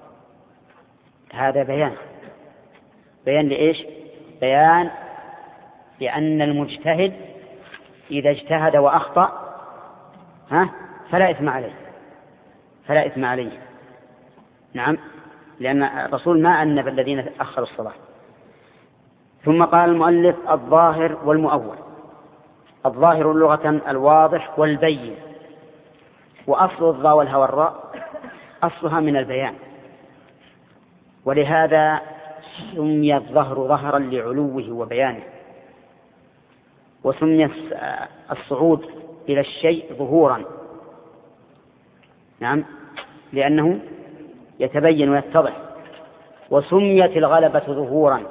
هذا بيان لإيش؟ بيان لأن المجتهد إذا اجتهد وأخطأ فلا إثم عليه، نعم، لأن الرسول ما أنب الذين أخروا الصلاة. ثم قال المؤلف الظاهر والمؤول. الظاهر لغة الواضح والبين، وأصل الضاء والهاء والراء أصلها من البيان، ولهذا سمي الظهر ظهرا لعلوه وبيانه، وسمي الصعود إلى الشيء ظهورا، نعم، لأنه يتبين ويتضح. وسميت الغلبة ظهورا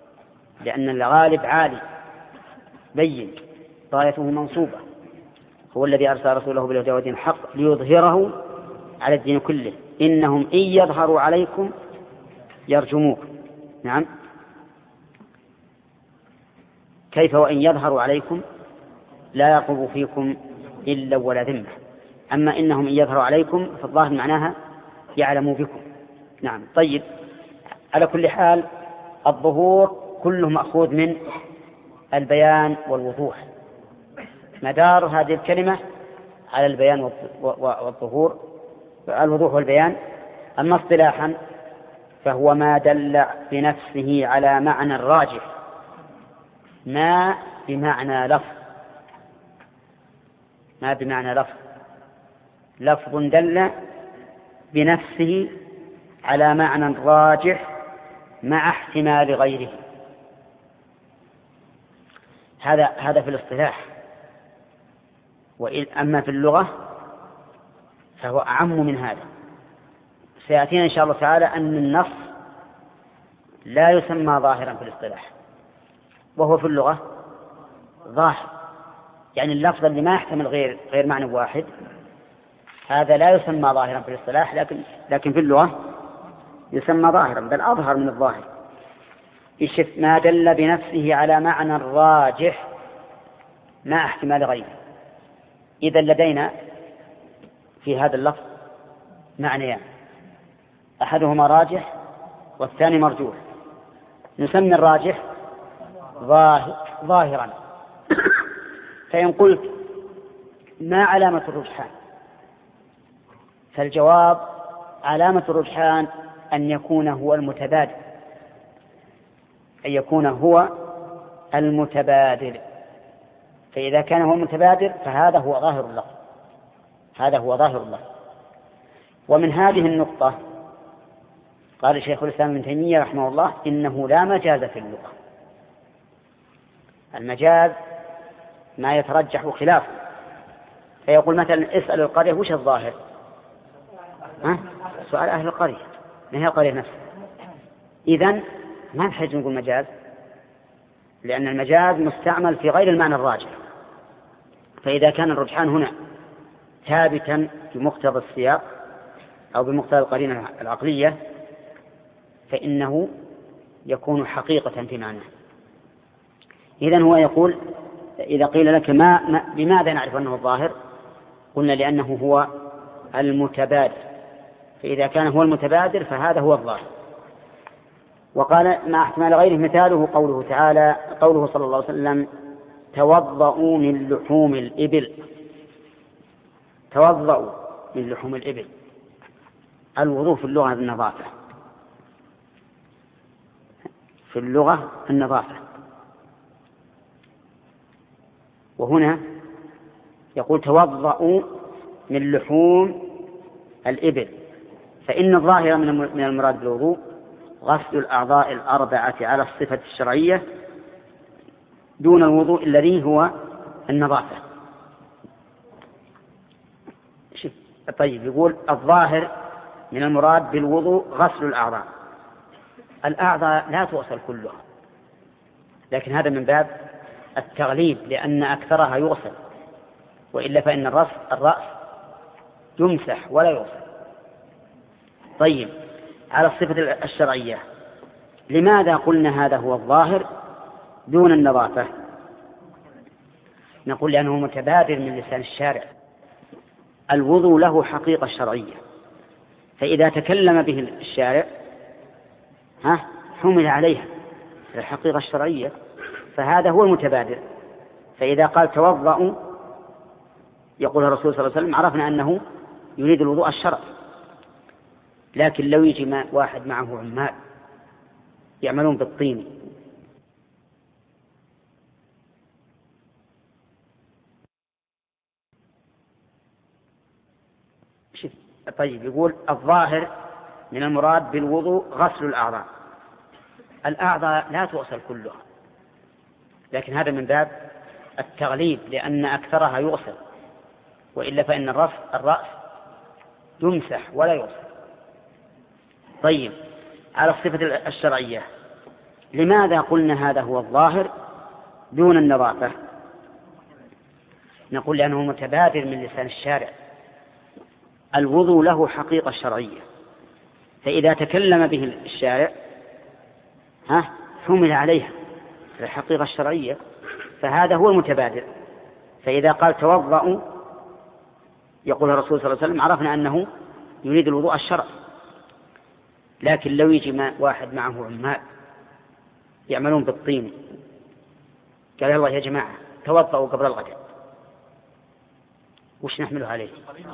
لأن الغالب عالي بين، رايته منصوبة. هو الذي أرسل رسوله بالهدى ودين الحق ليظهره على الدين كله إنهم إن يظهروا عليكم يرجموك. نعم، كيف وإن يظهروا عليكم لا يرقبوا فيكم إلا ولا ذمة. أما إنهم إن يظهروا عليكم فالظاهر معناها يعلموا بكم. نعم. طيب، على كل حال الظهور كله مأخوذ من البيان والوضوح، مدار هذه الكلمة على البيان والظهور، الوضوح والبيان. أما اصطلاحا فهو ما دل بنفسه على معنى الراجح، ما بمعنى لفظ، ما بمعنى لفظ، لفظ دل بنفسه على معنى راجح مع احتمال غيره. هذا في الاصطلاح. أما في اللغة فهو أعم من هذا. سيأتينا إن شاء الله تعالى أن النص لا يسمى ظاهرا في الاصطلاح، وهو في اللغة ظاهر، يعني اللفظ اللي ما يحتمل غير معنى واحد هذا لا يسمى ظاهرا في الاصطلاح، لكن في اللغة يسمى ظاهرا، بل أظهر من الظاهر. ما دل بنفسه على معنى الراجح مع احتمال غيره. إذا لدينا في هذا اللفظ معنيان، أحدهما راجح والثاني مرجوح. نسمي الراجح ظاهرا. فإن قلت ما علامة الرجحان؟ فالجواب علامة الرجحان أن يكون هو المتبادر، أن يكون هو المتبادر. فإذا كان هو المتبادر فهذا هو ظاهر اللفظ، هذا هو ظاهر اللفظ. ومن هذه النقطة قال شيخ الإسلام ابن تيمية رحمه الله إنه لا مجاز في اللغة. المجاز ما يترجح خلافه، فيقول مثلا اسأل القرية وش الظاهر؟ سؤال أهل القرية، ما هي القرية نفسها. إذن ما نحتاج نقول مجاز، لأن المجاز مستعمل في غير المعنى الراجح. فإذا كان الرجحان هنا ثابتا بمقتضى السياق أو بمقتضى القرينة العقلية فإنه يكون حقيقة في معناه. إذن هو يقول إذا قيل لك بماذا نعرف أنه الظاهر؟ قلنا لأنه هو المتبادر، فإذا كان هو المتبادر فهذا هو الظاهر. وقال مع احتمال غيره مثاله قوله تعالى، قوله صلى الله عليه وسلم توضؤوا من لحوم الإبل. توضؤوا من لحوم الإبل، الوضوء في اللغة النظافة، في اللغة النظافة. وهنا يقول توضؤوا من لحوم الإبل، فإن الظاهر من المراد بالوضوء غسل الأعضاء الأربعة على الصفة الشرعية دون الوضوء الذي هو النظافة. طيب، يقول الظاهر من المراد بالوضوء غسل الأعضاء. الأعضاء لا تغسل كلها، لكن هذا من باب التغليب لأن أكثرها يغسل، وإلا فإن الرأس يمسح ولا يغسل. طيب، على الصفة الشرعية لماذا قلنا هذا هو الظاهر دون النظافة؟ نقول لأنه متبادر من لسان الشارع. الوضوء له حقيقة شرعية، فإذا تكلم به الشارع حمل عليها الحقيقة الشرعية، فهذا هو المتبادر. فإذا قال توضأوا يقول الرسول صلى الله عليه وسلم عرفنا أنه يريد الوضوء الشرعي. لكن لو يجي واحد معه عمال يعملون بالطين طيب، يقول الظاهر من المراد بالوضوء غسل الأعضاء. الأعضاء لا تغسل كلها، لكن هذا من باب التغليب لأن أكثرها يغسل، وإلا فإن الرأس يمسح ولا يغسل. طيب، على الصفة الشرعية لماذا قلنا هذا هو الظاهر دون النظافة؟ نقول لأنه متبادر من لسان الشارع. الوضوء له حقيقة شرعية، فإذا تكلم به الشارع حمل عليها الحقيقة الشرعية، فهذا هو المتبادر. فإذا قال توضأوا يقول الرسول صلى الله عليه وسلم عرفنا أنه يريد الوضوء الشرعي. لكن لو يجي واحد معه عمال يعملون بالطين قال يلا يا جماعة توضأوا قبل الغداء، وش نحمله عليه؟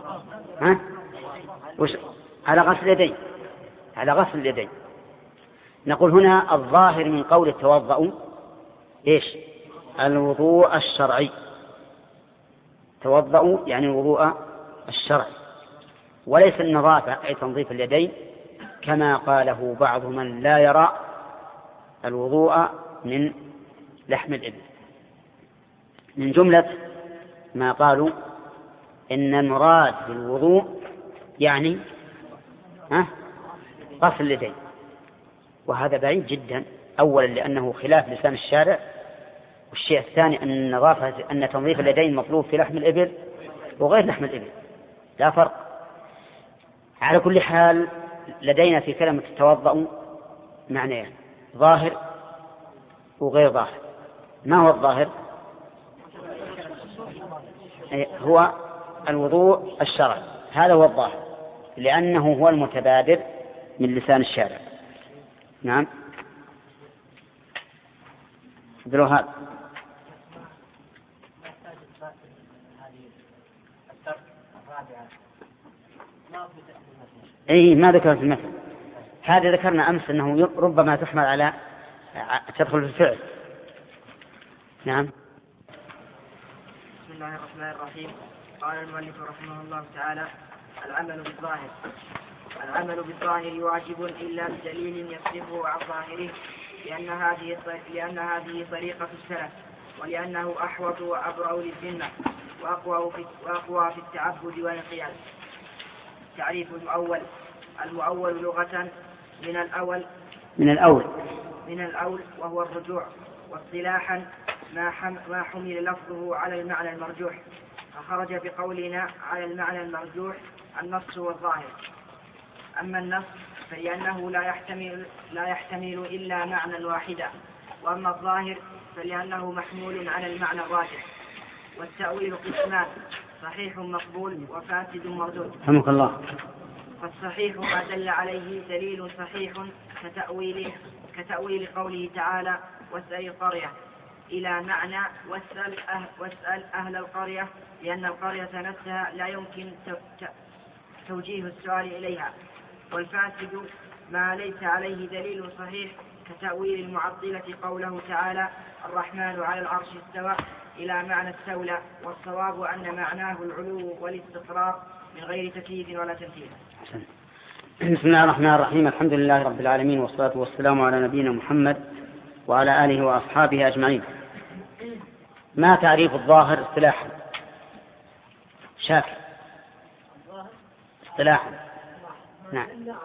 على غسل اليدين، على غسل اليدين. نقول هنا الظاهر من قول التوضأ إيش؟ الوضوء الشرعي. توضأوا يعني الوضوء الشرعي، وليس النظافة أي تنظيف اليدين كما قاله بعض من لا يرى الوضوء من لحم الإبل. من جملة ما قالوا إن المراد بالوضوء يعني غسل اليدين، وهذا بعيد جدا. أولا لأنه خلاف لسان الشارع، والشيء الثاني أن النظافة أن تنظيف اليدين مطلوب في لحم الإبل وغير لحم الإبل، لا فرق. على كل حال لدينا في كلمة التوضأ معنيان، ظاهر وغير ظاهر. ما هو الظاهر؟ هو الوضوء الشرعي، هذا هو الظاهر لأنه هو المتبادر من لسان الشارع. نعم. عبد الوهاب. اي ما ذكرت في المثل هذا، ذكرنا امس انه ربما تحمل على تدخل في الفعل. نعم. بسم الله الرحمن الرحيم. قال المؤلف رحمه الله تعالى: العمل بالظاهر واجب إلا بدليل يصرفه عن ظاهره، لأن هذه طريقة السلف، ولأنه أحوط وأبرأ للذمة وأقوى في التعبد والقياس. تعريف المؤول لغة من الأول وهو الرجوع، واصطلاحا ما حمل لفظه على المعنى المرجوح، فخرج بقولنا على المعنى المرجوح النص والظاهر. أما النص فلأنه لا يحتمل إلا معنى واحدا، وأما الظاهر فلأنه محمول على المعنى الراجح. والتأويل قسمان: صحيح مقبول وفاسد مردود. رحمك الله. فالصحيح ما دل عليه دليل صحيح كتأويل قوله تعالى: واسأل القرية، إلى معنى واسأل أهل القرية، لأن القرية نفسها لا يمكن توجيه السؤال إليها. والفاسد ما ليس عليه دليل صحيح كتأويل المعطلة قوله تعالى: الرحمن على العرش استوى، إلى معنى استولى، والصواب أن معناه العلو والاستقرار من غير تكييف ولا تمثيل. بسم الله الرحمن الرحيم. الحمد لله رب العالمين، والصلاة والسلام على نبينا محمد وعلى آله وأصحابه أجمعين. ما تعريف الظاهر اصطلاحا؟ شاكر. اصطلاحا. نعم.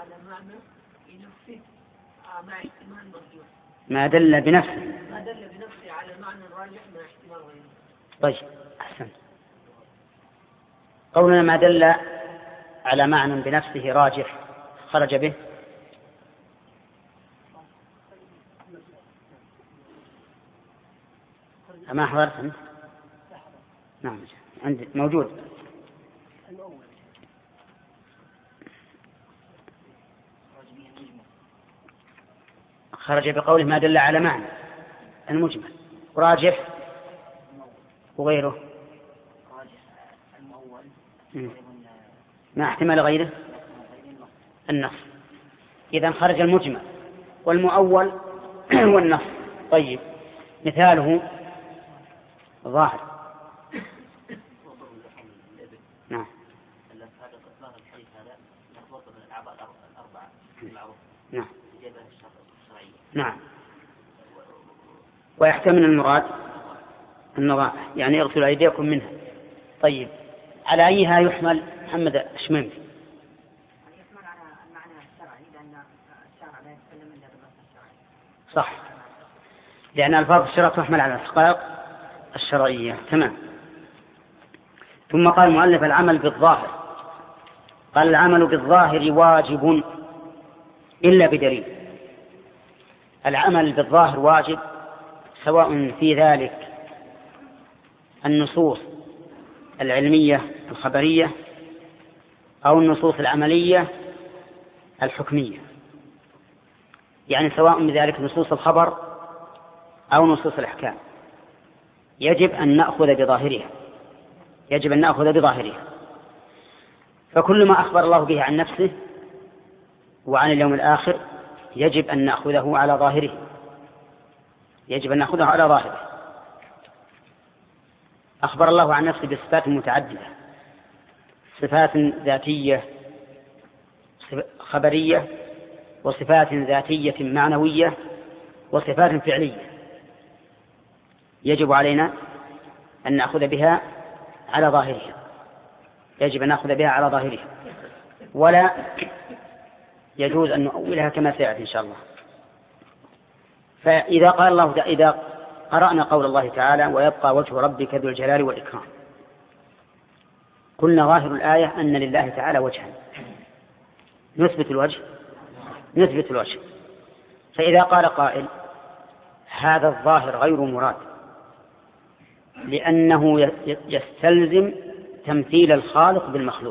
ما دل بنفسه على المعنى الراجح مع احتمال غيره. طيب أحسن. قولنا ما دل على معنى بنفسه راجح خرج به ما حضرت أنت؟ نعم عندي موجود. خرج بقوله ما دل على معنى المجمل، راجح وغيره ما احتمال غيره النص. إذن خرج المجمل والمؤول والنص. طيب مثاله ظاهر. نعم. نعم. نعم. ويحتمل المراد النظافة، يعني اغسلوا أيديكم منها. طيب على أيها يحمل محمد الشميمي؟ يحمل على المعنى الشرعي، لأن الشرع لا يتكلم إلا بالنص الشرعي. صح، لأن ألفاظ الشرع تحمل على الحقائق الشرعية. تمام. ثم قال المؤلف العمل بالظاهر. قال العمل بالظاهر واجب إلا بدليل. العمل بالظاهر واجب سواء في ذلك النصوص العلمية الخبرية أو النصوص العملية الحكمية، يعني سواء بذلك نصوص الخبر أو نصوص الأحكام يجب أن نأخذ بظاهرها. فكل ما أخبر الله به عن نفسه وعن اليوم الآخر يجب أن نأخذه على ظاهره. أخبر الله عن نفسه بصفات متعددة، صفات ذاتية خبرية، وصفات ذاتية معنوية، وصفات فعلية، يجب علينا أن نأخذ بها على ظاهرها، ولا يجوز أن نؤولها كما سيأتي إن شاء الله. فإذا قال الله إذا قرأنا قول الله تعالى ويبقى وجه ربك ذو الجلال والإكرام، قلنا ظاهر الآية أن لله تعالى وجها، نثبت الوجه. فإذا قال قائل هذا الظاهر غير مراد لأنه يستلزم تمثيل الخالق بالمخلوق،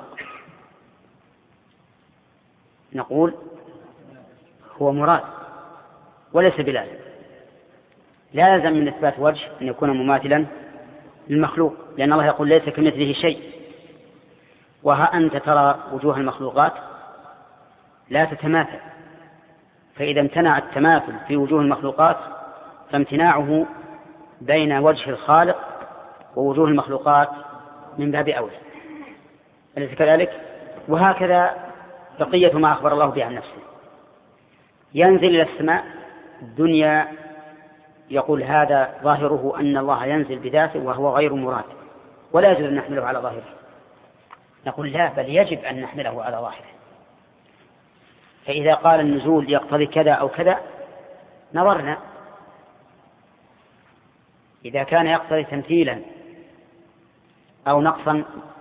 نقول هو مراد وليس بلازم. لا يلزم من إثبات وجه أن يكون مماثلا للمخلوق، لأن الله يقول ليس كمثله شيء. وها أنت ترى وجوه المخلوقات لا تتماثل، فإذا امتنع التماثل في وجوه المخلوقات فامتناعه بين وجه الخالق ووجوه المخلوقات من باب أولى، أليس كذلك؟ وهكذا بقية ما أخبر الله به عن نفسه. ينزل إلى السماء الدنيا، يقول هذا ظاهره أن الله ينزل بذاته وهو غير مراد، ولا يجوز أن نحمله على ظاهره. نقول لا، بل يجب أن نحمله على ظاهره. فإذا قال النزول يقتضي كذا أو كذا نظرنا، إذا كان يقتضي تمثيلا أو نقصا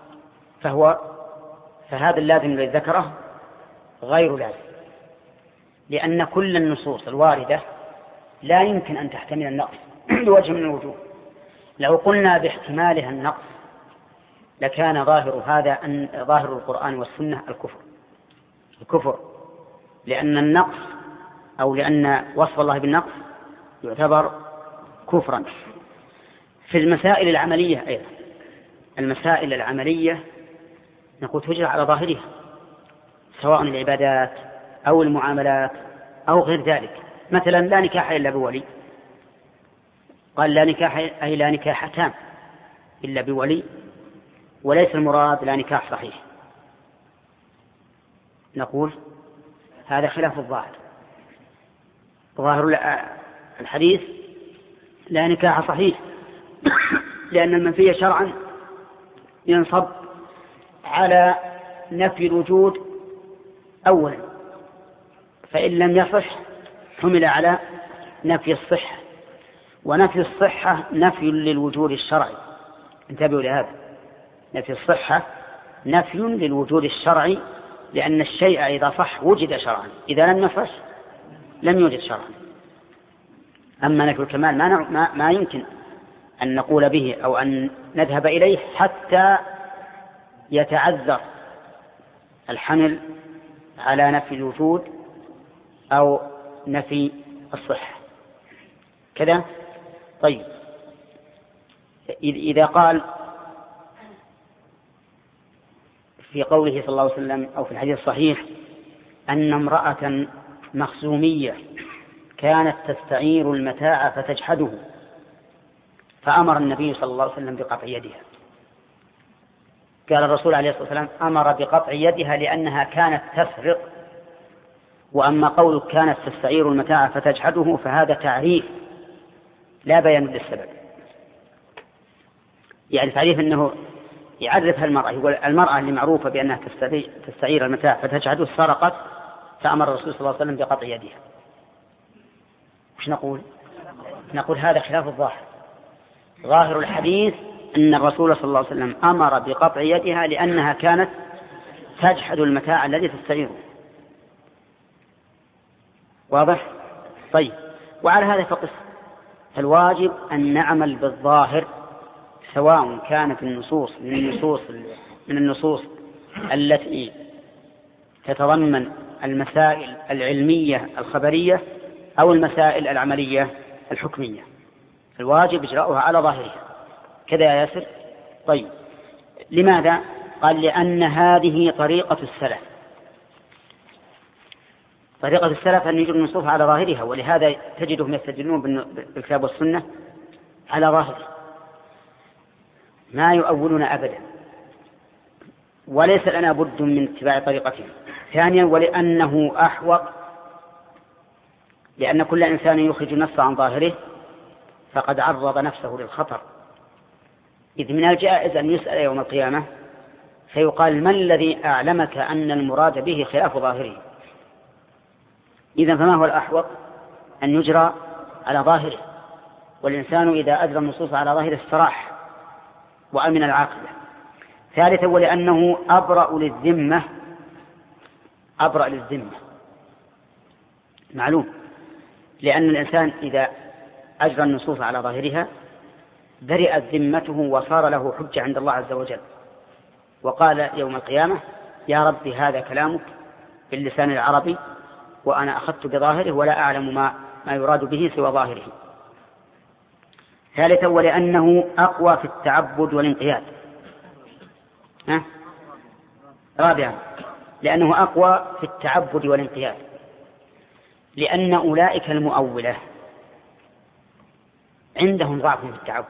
فهذا اللازم الذي ذكره غير لازم، لأن كل النصوص الواردة لا يمكن أن تحتمل النقص بوجه من الوجوه. لو قلنا باحتمالها النقص لكان ظاهر القرآن والسنة الكفر، لأن النقص أو لأن وصف الله بالنقص يعتبر كفرا. في المسائل العملية أيضا، المسائل العملية نقول تجرى على ظاهرها، سواء العبادات أو المعاملات أو غير ذلك. مثلا لا نكاح إلا بولي، قال لا نكاح أي لا نكاح تام إلا بولي، وليس المراد لا نكاح صحيح. نقول هذا خلاف الظاهر. ظاهر الحديث لا نكاح صحيح لأن المنفي شرعا ينصب على نفي الوجود أولا، فإن لم يصح حمل على نفي الصحة، ونفي الصحة نفي للوجود الشرعي. انتبهوا لهذا، نفي الصحة نفي للوجود الشرعي، لأن الشيء إذا صح وجد شرعا، إذا لم يصح لم يوجد شرعا. أما نفي الكمال ما يمكن أن نقول به أو أن نذهب إليه حتى يتعذر الحمل على نفي الوجود أو نفي الصحة كذا. طيب، إذا قال في قوله صلى الله عليه وسلم أو في الحديث الصحيح أن امرأة مخزومية كانت تستعير المتاع فتجحده، فأمر النبي صلى الله عليه وسلم بقطع يدها. قال الرسول عليه الصلاة والسلام أمر بقطع يدها لأنها كانت تسرق. وأما قولك كانت تستعير المتاع فتجحده فهذا تعريف لا بيان للسبب، يعني تعريف أنه يعرفها المرأة، يقول المرأة اللي معروفة بأنها تستعير المتاع فتجحده سرقت، فأمر الرسول صلى الله عليه وسلم بقطع يدها. وش نقول؟ نقول هذا خلاف الظاهر. ظاهر الحديث أن الرسول صلى الله عليه وسلم أمر بقطع يدها لأنها كانت تجحد المتاع الذي تستعيره. واضح؟ طيب، وعلى هذا فقس. فالواجب أن نعمل بالظاهر، سواء كانت النصوص من النصوص التي تتضمن المسائل العلمية الخبرية أو المسائل العملية الحكمية. الواجب إجراؤها على ظاهرها كذا يا ياسر. طيب، لماذا؟ قال لأن هذه طريقة السلف. طريقة السلف أن يجروا النصوص على ظاهرها، ولهذا تجدهم يستدلون بالكتاب والسنة على ظاهره، ما يؤولون أبدا، وليس لنا بد من اتباع طريقتهم. ثانيا، ولأنه أحوط، لأن كل إنسان يخرج النص عن ظاهره فقد عرض نفسه للخطر، إذ من الجائز أن يسأل يوم القيامة فيقال: ما الذي أعلمك أن المراد به خلاف ظاهره؟ إذن فما هو الأحوط؟ أن يجرى على ظاهره، والإنسان إذا أجرى النصوص على ظاهره استراح وأمن العاقبة. ثالثا، ولأنه أبرأ للذمة. أبرأ للذمة معلوم، لأن الإنسان إذا أجرى النصوص على ظاهرها برئت ذمته وصار له حجة عند الله عز وجل، وقال يوم القيامة: يا رب هذا كلامك باللسان العربي وأنا أخذت بظاهره ولا أعلم ما يراد به سوى ظاهره. ثالثا، ولأنه أقوى في التعبد والانقياد. رابعا، لأنه أقوى في التعبد والانقياد، لأن أولئك المؤولة عندهم ضعف في التعبد،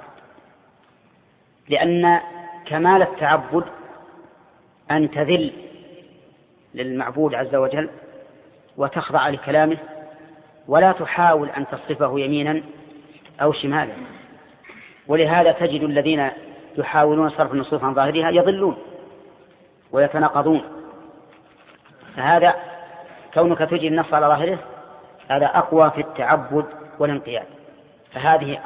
لأن كمال التعبد أن تذل للمعبود عز وجل وتخضع لكلامه ولا تحاول أن تصرفه يمينا أو شمالا. ولهذا تجد الذين يحاولون صرف النصوص عن ظاهرها يضلون ويتناقضون. فهذا كونك تجي النص على ظاهره هذا أقوى في التعبد والانقياد. فهذه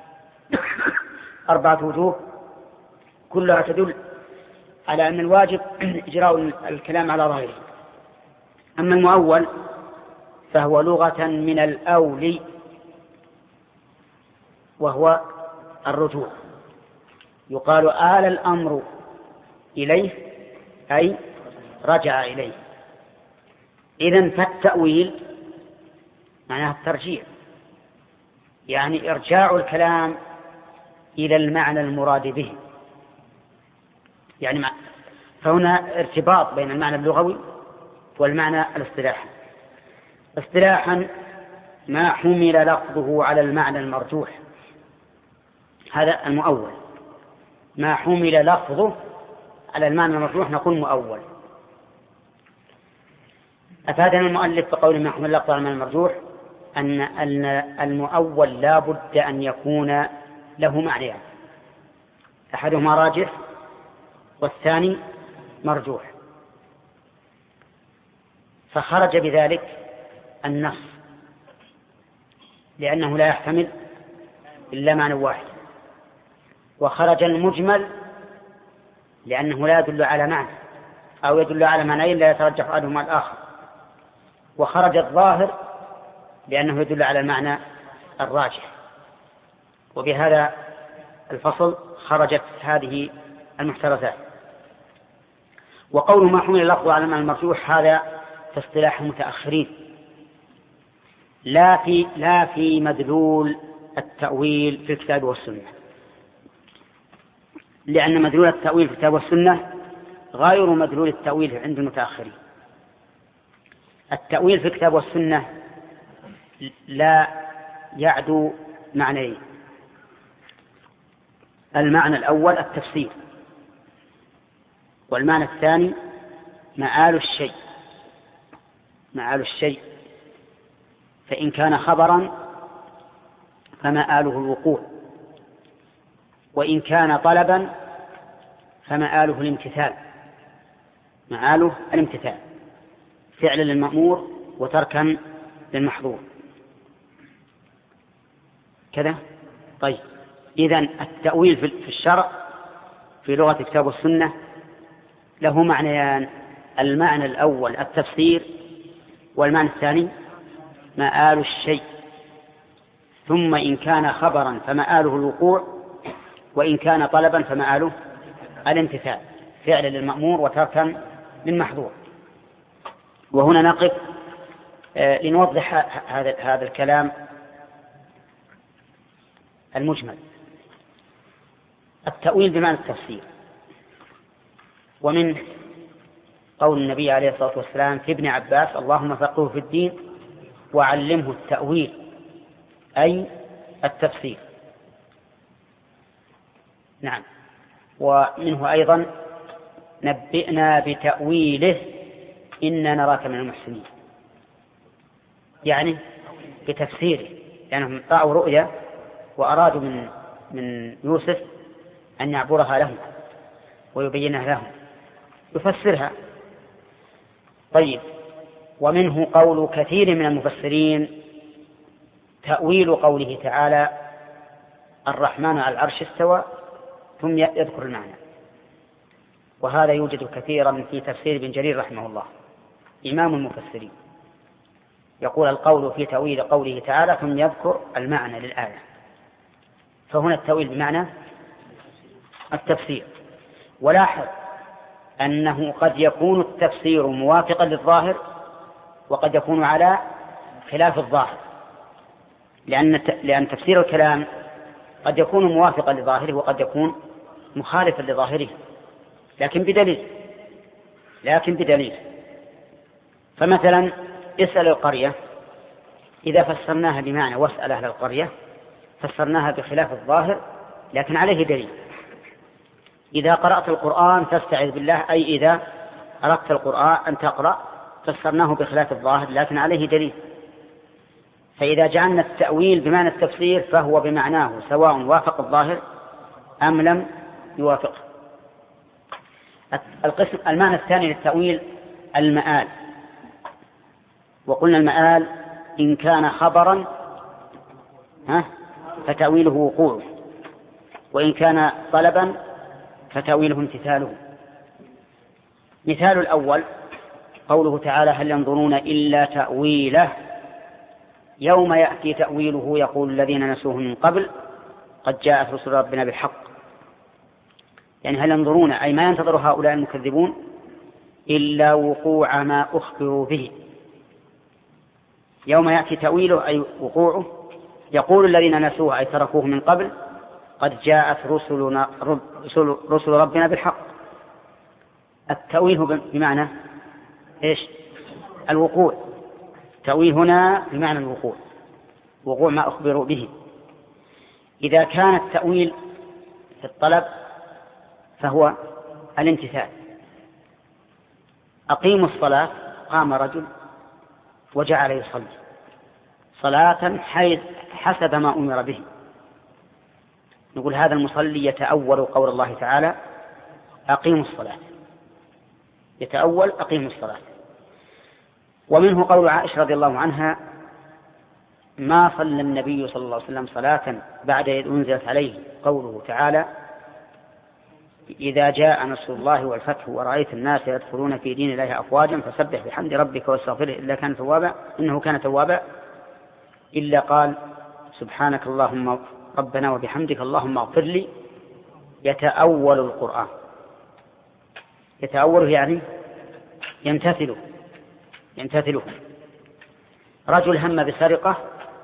4 وجوه كلها تدل على أن الواجب إجراء الكلام على ظاهره. أما المؤول فهو لغة من الأول، وهو الرجوع. يقال آل الأمر إليه أي رجع إليه. إذن فالتأويل معناه الترجيع، يعني إرجاع الكلام إلى المعنى المراد به. يعني فهنا ارتباط بين المعنى اللغوي والمعنى الاصطلاحي. اصطلاحا ما حمل لفظه على المعنى المرجوح، هذا المؤول. ما حمل لفظه على المعنى المرجوح نقول مؤول. أفادنا المؤلف بقول ما حمل لفظه على المعنى المرجوح أن المؤول لا بد أن يكون له معنيان، أحدهما راجح والثاني مرجوح، فخرج بذلك النص لأنه لا يحتمل إلا معنى واحد، وخرج المجمل لأنه لا يدل على معنى أو يدل على معنيين لا يترجح أحدهما الآخر، وخرج الظاهر لأنه يدل على المعنى الراجح. وبهذا الفصل خرجت هذه المحترزات. وقول ما حمل لفظه على المعنى المرجوح هذا في اصطلاح المتأخرين، لا في مدلول التأويل في الكتاب والسنة، لأن مدلول التأويل في الكتاب والسنة غير مدلول التأويل عند المتأخرين. التأويل في الكتاب والسنة لا يعدو معنيين: المعنى الأول التفسير، والمعنى الثاني مآل الشيء، فإن كان خبرا فمآله الوقوع، وإن كان طلبا فمآله الامتثال. مآله الامتثال، فعلا للمأمور وتركا للمحظور كذا. طيب، إذن التأويل في الشرع في لغة الكتاب والسنة له معنيان: المعنى الأول التفسير، والمعنى الثاني مآل الشيء. ثم إن كان خبرا فمآله الوقوع، وإن كان طلبا فمآله الامتثال، فعلا للمأمور وتركا للمحظور. وهنا نقف لنوضح هذا الكلام المجمل. التأويل بمعنى التفسير، ومن قول النبي عليه الصلاة والسلام في ابن عباس: اللهم فقهه في الدين وعلمه التأويل، أي التفسير. نعم. ومنه أيضا: نبئنا بتأويله إنا نراك من المحسنين، يعني بتفسيره، لأنهم يعني رأوا رؤيا وأرادوا من يوسف أن يعبرها لهم ويبينها لهم، يفسرها. طيب. ومنه قول كثير من المفسرين تأويل قوله تعالى: الرحمن على العرش استوى، ثم يذكر المعنى. وهذا يوجد كثيرا في تفسير ابن جرير رحمه الله، إمام المفسرين، يقول القول في تأويل قوله تعالى ثم يذكر المعنى للآية. فهنا التأويل بمعنى التفسير. ولاحظ أنه قد يكون التفسير موافقا للظاهر، وقد يكون على خلاف الظاهر، لأن تفسير الكلام قد يكون موافقا لظاهره وقد يكون مخالفا لظاهره، لكن بدليل. فمثلا اسأل القرية، إذا فسرناها بمعنى واسأل أهل القرية فسرناها بخلاف الظاهر لكن عليه دليل. إذا قرأت القرآن فاستعذ بالله، أي إذا أردت القرآن أن تقرأ فسرناه بخلاف الظاهر لكن عليه دليل. فإذا جعلنا التأويل بمعنى التفسير فهو بمعناه سواء وافق الظاهر أم لم يوافقه. المعنى الثاني للتأويل المآل. وقلنا المآل إن كان خبرا فتأويله وقوعه، وإن كان طلبا فتأويله امتثاله. مثال الأول قوله تعالى: هل ينظرون إلا تأويله يوم يأتي تأويله يقول الذين نسوه من قبل قد جاءت رسل ربنا بالحق. يعني هل ينظرون، أي ما ينتظر هؤلاء المكذبون إلا وقوع ما أخبروا به. يوم يأتي تأويله أي وقوعه، يقول الذين نسوه أي تركوه من قبل قد جاءت رسل ربنا بالحق. التأويل بمعنى إيش؟ الوقوع. تأويل هنا بمعنى الوقوع، وقوع ما أخبروا به. إذا كان التأويل في الطلب فهو الامتثال. أقيموا الصلاة، قام رجل وجعل يصلي صلاة حسب ما أمر به، نقول هذا المصلي يتأول قول الله تعالى: أقيموا الصلاة، يتأول أقيموا الصلاة. ومنه قول عائشة رضي الله عنها: ما صلى النبي صلى الله عليه وسلم صلاة بعد إذ أنزلت عليه قوله تعالى: إذا جاء نصر الله والفتح ورأيت الناس يدخلون في دين الله أفواجا فسبح بحمد ربك واستغفره إنه كان توابا، إلا قال: سبحانك اللهم ربنا وبحمدك اللهم اغفر لي. يتأول القرآن، يتأوله يعني يمتثله. رجل هم بسرقة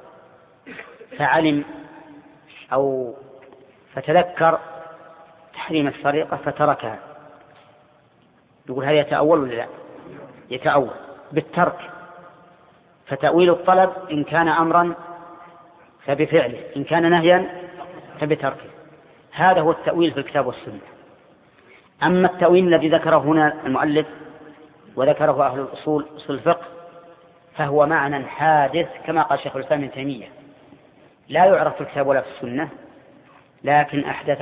فعلم أو فتذكر تحريم السرقة فتركها، يقول هل يتأول ولا لا؟ يتأول بالترك. فتأويل الطلب إن كان أمرا فبفعله، إن كان نهيا فبتركه. هذا هو التأويل في الكتاب والسنة. أما التأويل الذي ذكره هنا المؤلف وذكره أهل أصول الفقه فهو معنى حادث كما قال شيخ الإسلام ابن تيمية، لا يعرف في الكتاب ولا في السنة، لكن أحدثه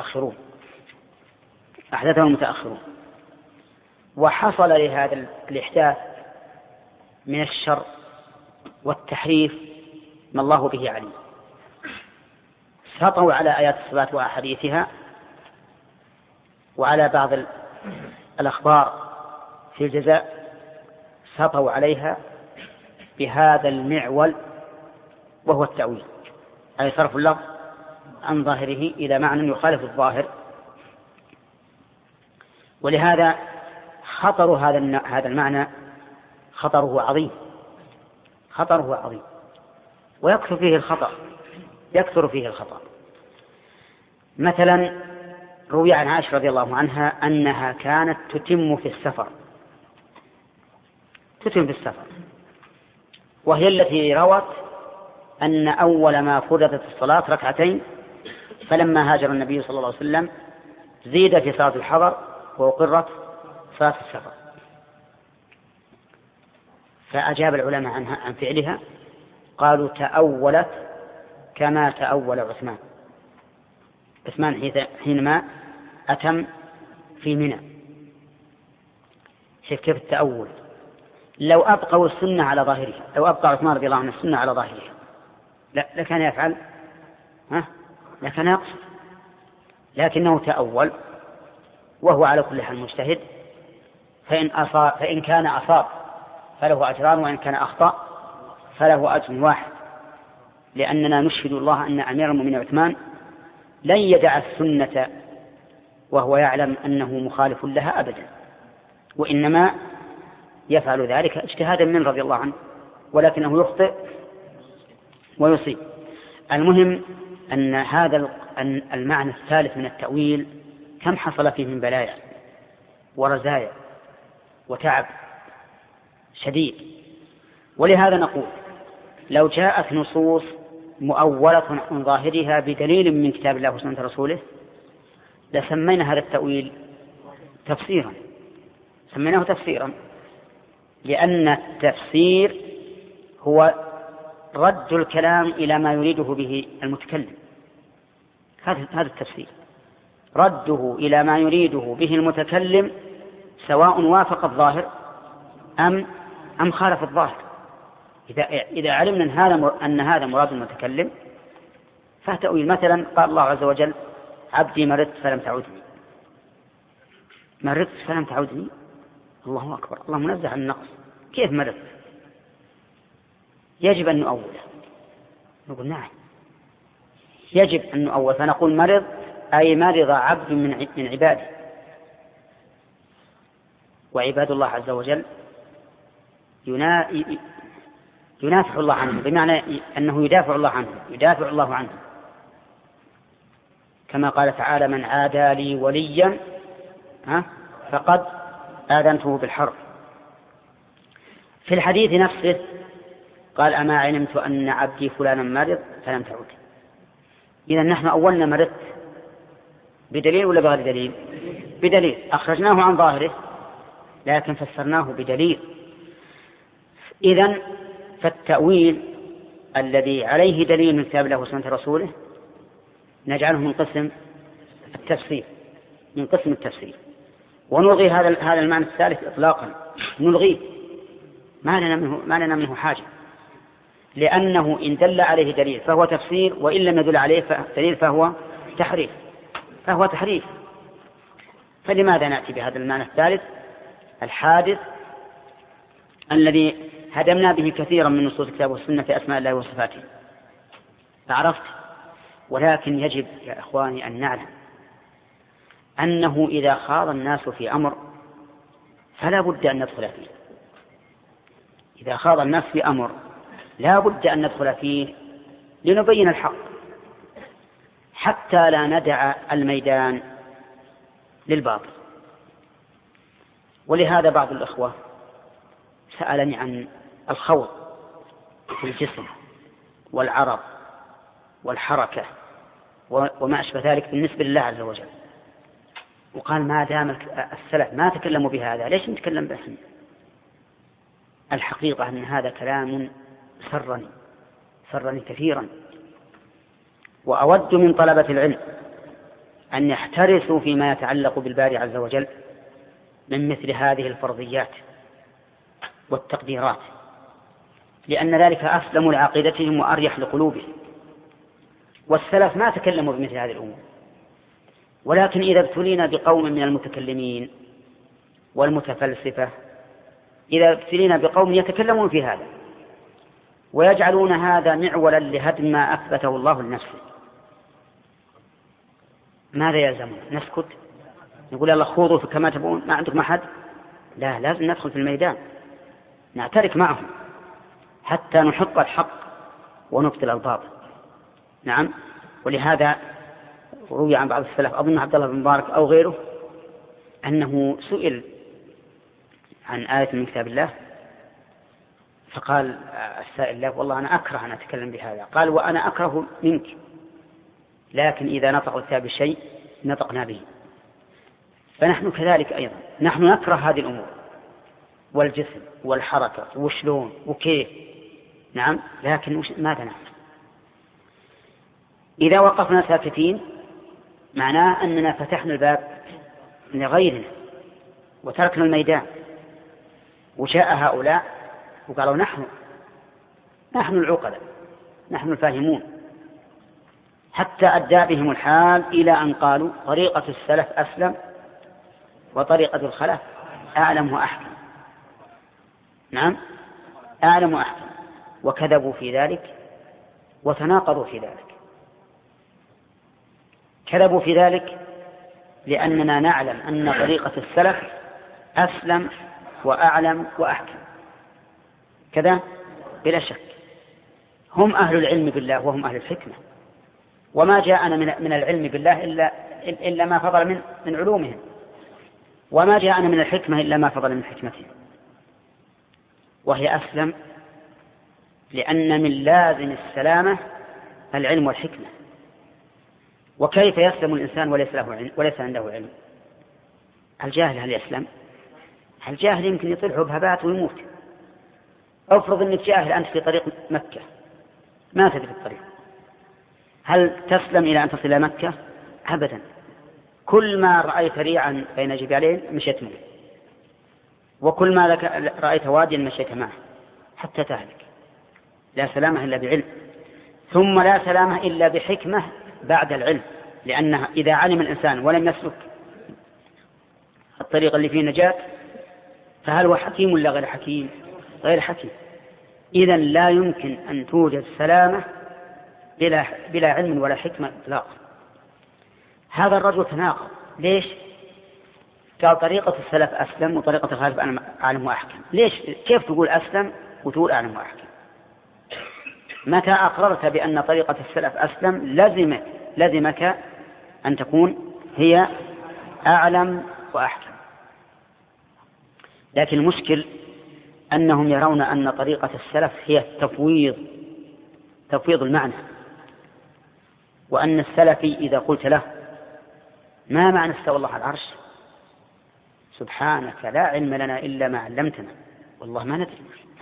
المتأخرون. وحصل لهذا الإحداث من الشر والتحريف ما الله به عليم. سطوا على آيات الصلاة وأحاديثها وعلى بعض الأخبار في الجزاء سطوا عليها بهذا المعول، وهو التأويل، أي صرف اللفظ عن ظاهره إلى معنى يخالف الظاهر. ولهذا خطر هذا المعنى خطره عظيم، ويكثر فيه الخطأ. مثلا روي عن عائشة رضي الله عنها أنها كانت تتم في السفر، وهي التي روت أن أول ما فرضت الصلاة ركعتين، فلما هاجر النبي صلى الله عليه وسلم زيد في صلاة الحضر وأقرت صلاة السفر. فأجاب العلماء عن فعلها، قالوا تأولت كما تأول عثمان حينما أتم في منى. شوف كيف التأول. لو أبقوا السنة على ظاهرها، لو أبقى عثمان رضي الله عنه السنة على ظاهرها لكان يفعل، لكان يقصد، لكنه تأول، وهو على كل حال مجتهد، فإن كان أصاب فله أجران، وإن كان أخطأ فله أجر واحد، لأننا نشهد الله أن أمير المؤمنين عثمان لن يدع السنة وهو يعلم أنه مخالف لها أبدا، وإنما يفعل ذلك اجتهادا من رضي الله عنه، ولكنه يخطئ ويصيب. المهم أن هذا المعنى الثالث من التأويل كم حصل فيه من بلايا ورزايا وتعب شديد. ولهذا نقول لو جاءت نصوص مؤولة عن ظاهرها بدليل من كتاب الله وسنة رسوله لسمينا هذا التأويل تفسيرا، سميناه تفسيرا، لأن التفسير هو رد الكلام إلى ما يريده به المتكلم. هذا التفسير رده إلى ما يريده به المتكلم، سواء وافق الظاهر أم خالف الظاهر. إذا علمنا أن هذا مراد المتكلم فالتأويل. مثلا قال الله عز وجل عبدي مرضت فلم تعودني، مرضت فلم تعودني، الله أكبر، الله منزه عن النقص، كيف مرضت؟ يجب أن نؤوله. نقول نعم يجب أن نؤول، فنقول مرض أي مرض عبد من عباده، وعباد الله عز وجل ينافع الله عنه، بمعنى أنه يدافع الله عنه، كما قال تعالى من عادى لي وليا فقد آذنته بالحرب. في الحديث نفسه قال أما علمت أن عبدي فلانا مرض فلم تعود. إذا نحن أولنا مرضت بدليل ولا بغير دليل؟ بدليل، أخرجناه عن ظاهره لكن فسرناه بدليل. إذن فالتأويل الذي عليه دليل من كتاب الله وسنة رسوله نجعله من قسم التفسير، ونلغي هذا المعنى الثالث إطلاقا، نلغيه، ما لنا منه حاجة، لأنه إن دل عليه دليل فهو تفسير، وإن لم يدل عليه دليل فهو تحريف. فلماذا نأتي بهذا المعنى الثالث الحادث الذي هدمنا به كثيرا من نصوص الكتاب والسنة في أسماء الله وصفاته؟ فعرفت. ولكن يجب يا إخواني أن نعلم أنه إذا خاض الناس في أمر فلا بد أن ندخل فيه. إذا خاض الناس في أمر لا بد أن ندخل فيه لنبين الحق، حتى لا ندع الميدان للباطل. ولهذا بعض الأخوة سألني عن الخوض في الجسم والعرض والحركة وما أشبه ذلك بالنسبة لله عز وجل، وقال ما دام السلف ما تكلموا بهذا ليش نتكلم به؟ الحقيقة أن هذا كلام سرني كثيرا، وأود من طلبة العلم أن يحترسوا فيما يتعلق بالباري عز وجل من مثل هذه الفرضيات والتقديرات، لأن ذلك أسلم لعقيدتهم وأريح لقلوبهم. والسلف ما تكلموا بمثل هذه الأمور، ولكن إذا ابتلينا بقوم من المتكلمين والمتفلسفة، إذا ابتلينا بقوم يتكلمون في هذا ويجعلون هذا معولا لهدم ما أثبته الله لنفسه، ماذا يلزمنا؟ نسكت؟ نقول يلا خوضوا كما تبون، ما عندكم أحد؟ لا، لازم ندخل في الميدان، نعترك معهم حتى نحق الحق ونبطل الباطل. نعم. ولهذا روي عن بعض السلف، أظن عبد الله بن مبارك أو غيره، أنه سئل عن آية من كتاب الله فقال السائل له: والله أنا أكره أن أتكلم بهذا. قال: وأنا أكره منك، لكن إذا نطق الكتاب بشيء نطقنا به. فنحن كذلك أيضا، نحن نكره هذه الأمور والجسم والحركة وشلون وكيف. نعم. لكن ماذا نعمل؟ إذا وقفنا ساكتين معناه أننا فتحنا الباب لغيرنا وتركنا الميدان، وجاء هؤلاء وقالوا: نحن العقلاء، نحن الفاهمون، حتى أدى بهم الحال إلى أن قالوا: طريقة السلف أسلم وطريقة الخلف أعلم وأحكم. نعم، أعلم وأحكم. وكذبوا في ذلك وتناقضوا في ذلك. كذبوا في ذلك لأننا نعلم أن طريقة السلف أسلم وأعلم وأحكم، كذا بلا شك. هم أهل العلم بالله وهم أهل الحكمة، وما جاءنا من العلم بالله إلا ما فضل من علومهم، وما جاءنا من الحكمة إلا ما فضل من حكمتهم، وهي أسلم، لأن من لازم السلامة العلم والحكمة. وكيف يسلم الإنسان وليس عنده علم؟ الجاهل هل يسلم؟ الجاهل يمكن يطلع بهبات ويموت. أفرض أنك جاهل أنت في طريق مكة، ما تدري الطريق، هل تسلم إلى أن تصل إلى مكة؟ أبدا. كل ما رأيت ريعا بين جبالين مشيت معه، وكل ما رأيت واديا مشيت معه حتى تهلك. لا سلامة إلا بعلم، ثم لا سلامة إلا بحكمة بعد العلم، لأنها إذا علم الإنسان ولم يسلك الطريق اللي فيه نجاة فهل هو حكيم ولا غير حكيم؟ غير حكيم. إذن لا يمكن أن توجد سلامة بلا علم ولا حكمة إطلاقا. هذا الرجل تناقض. ليش؟ قال طريقة السلف أسلم وطريقة الخلف أعلم وأحكم. ليش؟ كيف تقول أسلم وتقول أعلم وأحكم؟ متى أقررت بأن طريقة السلف أسلم لزمك أن تكون هي أعلم وأحكم. لكن المشكل أنهم يرون أن طريقة السلف هي تفويض المعنى، وأن السلفي إذا قلت له: ما معنى استوى الله على العرش؟ سبحانك لا علم لنا إلا ما علمتنا، والله ما ندري.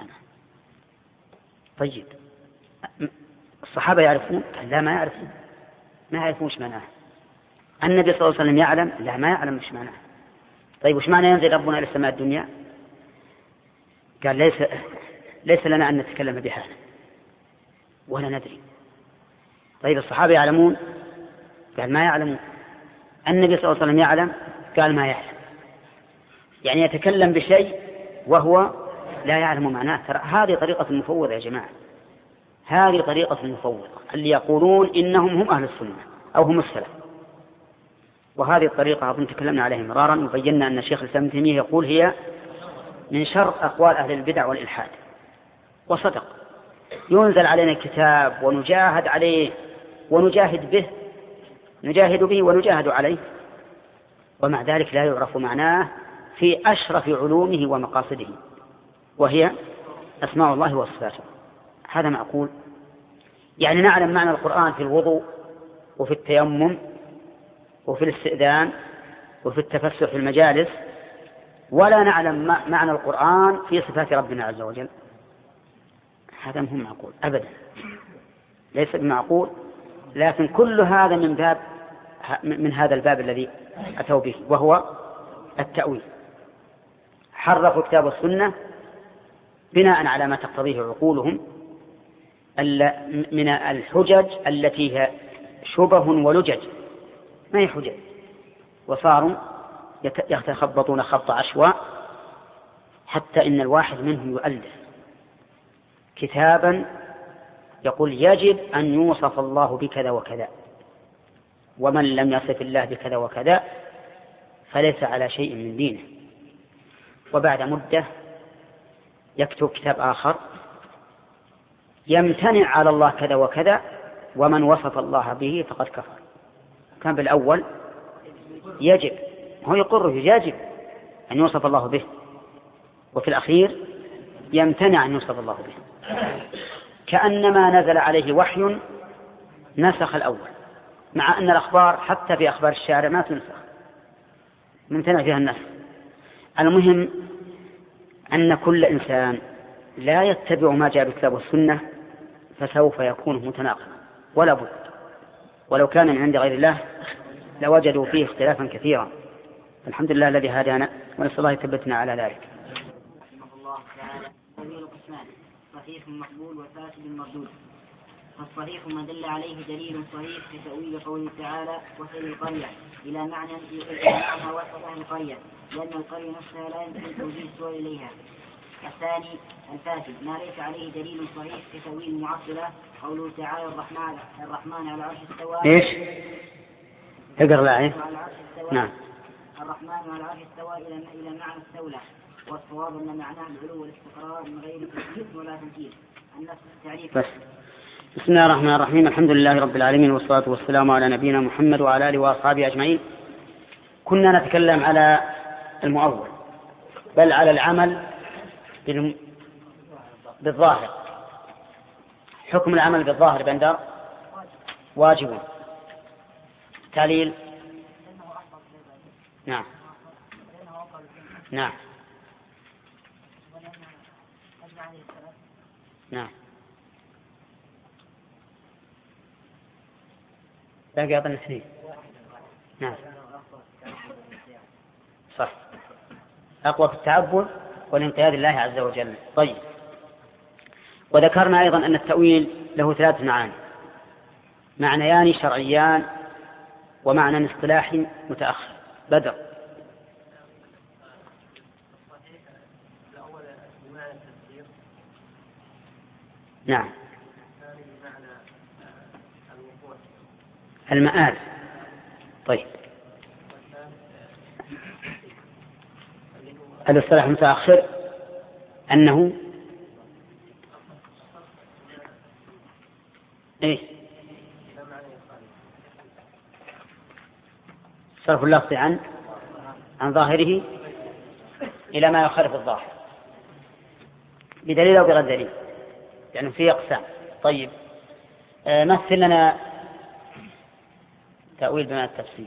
طيب الصحابة يعرفون؟ لا، ما يعرفون، ما يعرفون وش معناه. النبي صلى الله عليه وسلم يعلم؟ لا، ما يعلم وش معناه. طيب وش معنى ينزل ربنا إلى السماء الدنيا؟ قال: ليس لنا أن نتكلم بهذا ولا ندري. طيب الصحابة يعلمون؟ قال: ما يعلمون. النبي صلى الله عليه وسلم يعلم؟ قال: ما يعلم. يعني يتكلم بشيء وهو لا يعلم معناه. ترى هذه طريقة المفوضة يا جماعة، هذه طريقة المفوضة اللي يقولون إنهم هم أهل السنة أو هم السلف. وهذه الطريقة أظن تكلمنا عليها مرارا وبينا أن الشيخ الإسلام ابن تيمية يقول هي من شر أقوال أهل البدع والإلحاد. وصدق. ينزل علينا الكتاب ونجاهد عليه ونجاهد به ونجاهد عليه، ومع ذلك لا يعرف معناه في أشرف علومه ومقاصده، وهي أسماء الله وصفاته. هذا معقول؟ يعني نعلم معنى القرآن في الوضوء وفي التيمم وفي الاستئذان وفي التفسح في المجالس، ولا نعلم معنى القرآن في صفات ربنا عز وجل؟ هذا مهم معقول أبدا، ليس بمعقول. لكن كل هذا من هذا الباب الذي أتوا به، وهو التأويل. حرفوا كتاب السنة بناء على ما تقتضيه عقولهم من الحجج التي هي شبه ولجج، ما هي حجج، وصاروا يتخبطون خبط عشواء، حتى إن الواحد منهم يؤلف كتابا يقول يجب أن يوصف الله بكذا وكذا، ومن لم يصف الله بكذا وكذا فليس على شيء من دينه. وبعد مدة يكتب كتاب آخر يمتنع على الله كذا وكذا، ومن وصف الله به فقد كفر. كان بالأول يجب، هو يقر يجب أن يوصف الله به، وفي الأخير يمتنع أن يوصف الله به، كأنما نزل عليه وحي نسخ الأول، مع أن الأخبار حتى في أخبار الشارع ما تنسخ، ممتنع فيها النسخ. المهم أن كل إنسان لا يتبع ما جاء بالكتاب والسنة فسوف يكون متناقضا ولا بد، ولو كان من عند غير الله لوجدوا فيه اختلافا كثيرا. الحمد لله الذي هدانا، ونسأل الله يثبتنا على ذلك. رحمه الله تعالى سبيل قسمان: صحيح مقبول وفاسد مردود. فالصحيح ما دل عليه دليل صحيح في تأويل قوله تعالى وسير القرية إلى معنى وسط أهل القرية، لأن القرية نفسها لا يمكن توجيه السؤال إليها. الثاني الفاسد ما ليس عليه دليل صحيح في تأويل المعطلة، قوله تعالى الرحمن على العرش استوى. ايش؟ اقرأ الآية. نعم. الرحمن على العرش استوى إلى معنى استولى، والصواب أن معناه العلو والاستقرار من غير تكييف ولا تمثيل. النفس التعريف. بس. بسم الله الرحمن الرحيم، الحمد لله رب العالمين، والصلاة والسلام على نبينا محمد وعلى آله وأصحابه أجمعين. كنا نتكلم على المؤول، بل على العمل بالظاهر. حكم العمل بالظاهر بندر واجب. تعليل. نعم نعم نعم. باقي أظن اثنين. نعم صح، أقوى في التعبد والانقياد لله عز وجل. طيب، وذكرنا أيضا أن التأويل له 3 معاني: معنيان شرعيان ومعنى اصطلاحي متأخر. بدر. نعم. المآل. طيب، الاصطلاح المتأخر أنه إيه؟ صرف اللفظ عن ظاهره إلى ما يخالف الظاهر بدليل أو بغير دليل، يعني فيه أقسام. طيب، مثل لنا تأويل بمعنى التفسير.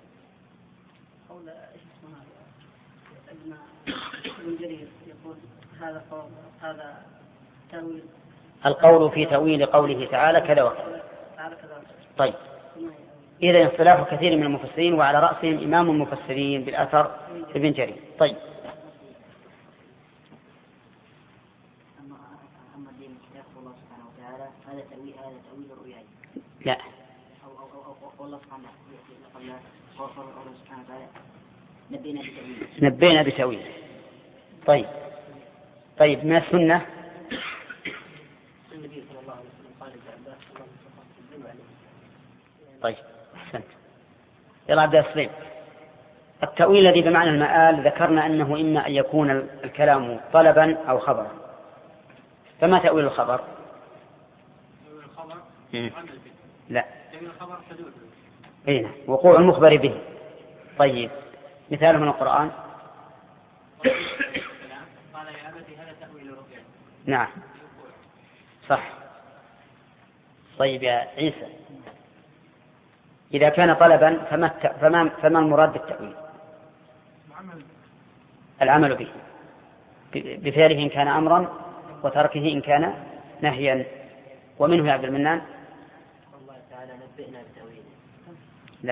القول في تأويل قوله تعالى كذا وكذا. طيب، إذا اصطلاح كثير من المفسرين، وعلى رأسهم إمام المفسرين بالأثر ابن جرير. طيب، أما الدين كتاب الله سبحانه وتعالى هذا تأويل الرؤيا. لا. أو الله سبحانه قبل الله سبحانه وتعالى نبينا بتأويل. طيب، من السنة النبي صلى الله عليه وسلم قال لعباس الله عليه. طيب، أحسنت. يلا عبد السليم. التأويل الذي بمعنى المآل ذكرنا أنه إما أن يكون الكلام طلبا أو خبرا. فما تأويل الخبر؟ تأويل الخبر لا. تأويل الخبر حدود. أين وقوع المخبر به. طيب، مثال من القرآن. قال يا أبتي هذا تأويل رؤيا. نعم صح. طيب يا عيسى، إذا كان طلبا فما المراد بالتأويل؟ العمل به، بفعله إن كان أمرا وتركه إن كان نهيا. ومنه يا عبد المنان. الله تعالى نبئنا بتأويله. لا.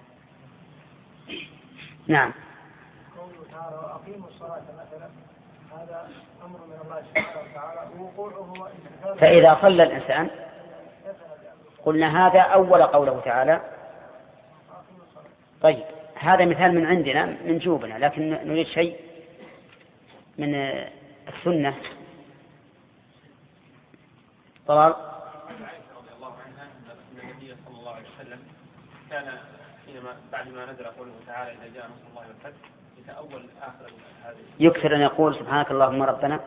نعم. قوله تعالى وأقيموا الصلاة مثلا، هذا أمر من الله سبحانه وتعالى، ووقوعه فإذا صلى الإنسان قلنا هذا أول قوله تعالى. طيب، هذا مثال من عندنا من جوبنا، لكن نريد شيء من السنة. طلال. عائشة رضي الله عنها أن النبي صلى الله عليه وسلم كان حينما بعد ما نزل قوله تعالى إذا جاء نصر الله والفتح يتأول آخر هذه يكثر أن يقول سبحانك اللهم ربنا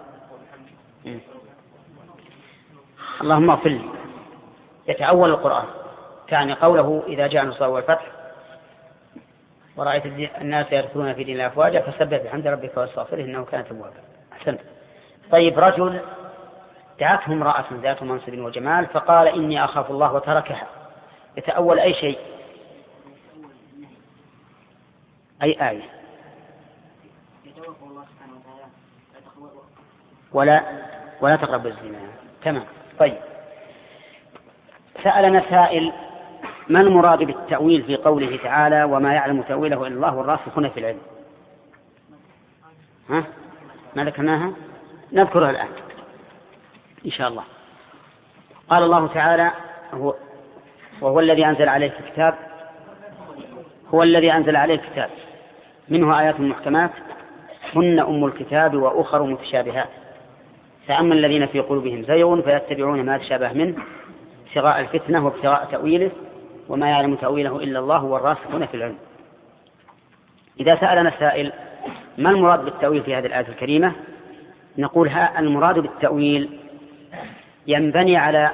اللهم اغفر لي، يتأول القرآن، يعني قوله إذا جاء نصر الله والفتح ورأيت الناس يدخلون في دين الله أفواجا فسبح بحمد ربك واستغفره إنه كان توابا. أحسنت. طيب، رجل دعته امرأة ذات منصب وجمال فقال إني أخاف الله وتركها، يتأول أي شيء؟ أي آية؟ ولا تقربوا الزنا. تمام. طيب، سألنا سائل: ما المراد بالتأويل في قوله تعالى وما يعلم تأويله إلا الله والراسخون في العلم؟ ما ذكرناها؟ نذكرها الآن إن شاء الله. قال الله تعالى: وهو الذي أنزل عليك الكتاب، هو الذي أنزل عليك الكتاب منه آيات محكمات هن أم الكتاب وأخر متشابهات فأما الذين في قلوبهم زيغ فيتبعون ما تشابه منه ابتغاء الفتنة وابتغاء تأويله وما يعلم تأويله إلا الله والراسخون في العلم. إذا سألنا السائل ما المراد بالتأويل في هذه الآية الكريمة، نقول المراد بالتأويل ينبني على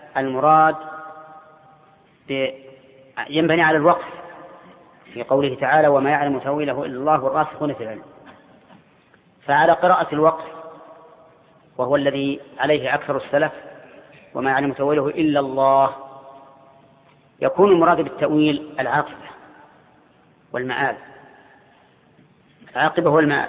ينبني على الوقف في قوله تعالى وما يعلم تأويله إلا الله والراسخون في العلم، فعلى قراءة الوقف وهو الذي عليه أكثر السلف وما يعلم تأويله إلا الله، يكون المراد بالتأويل العاقبة والمآل. العاقبة والمآل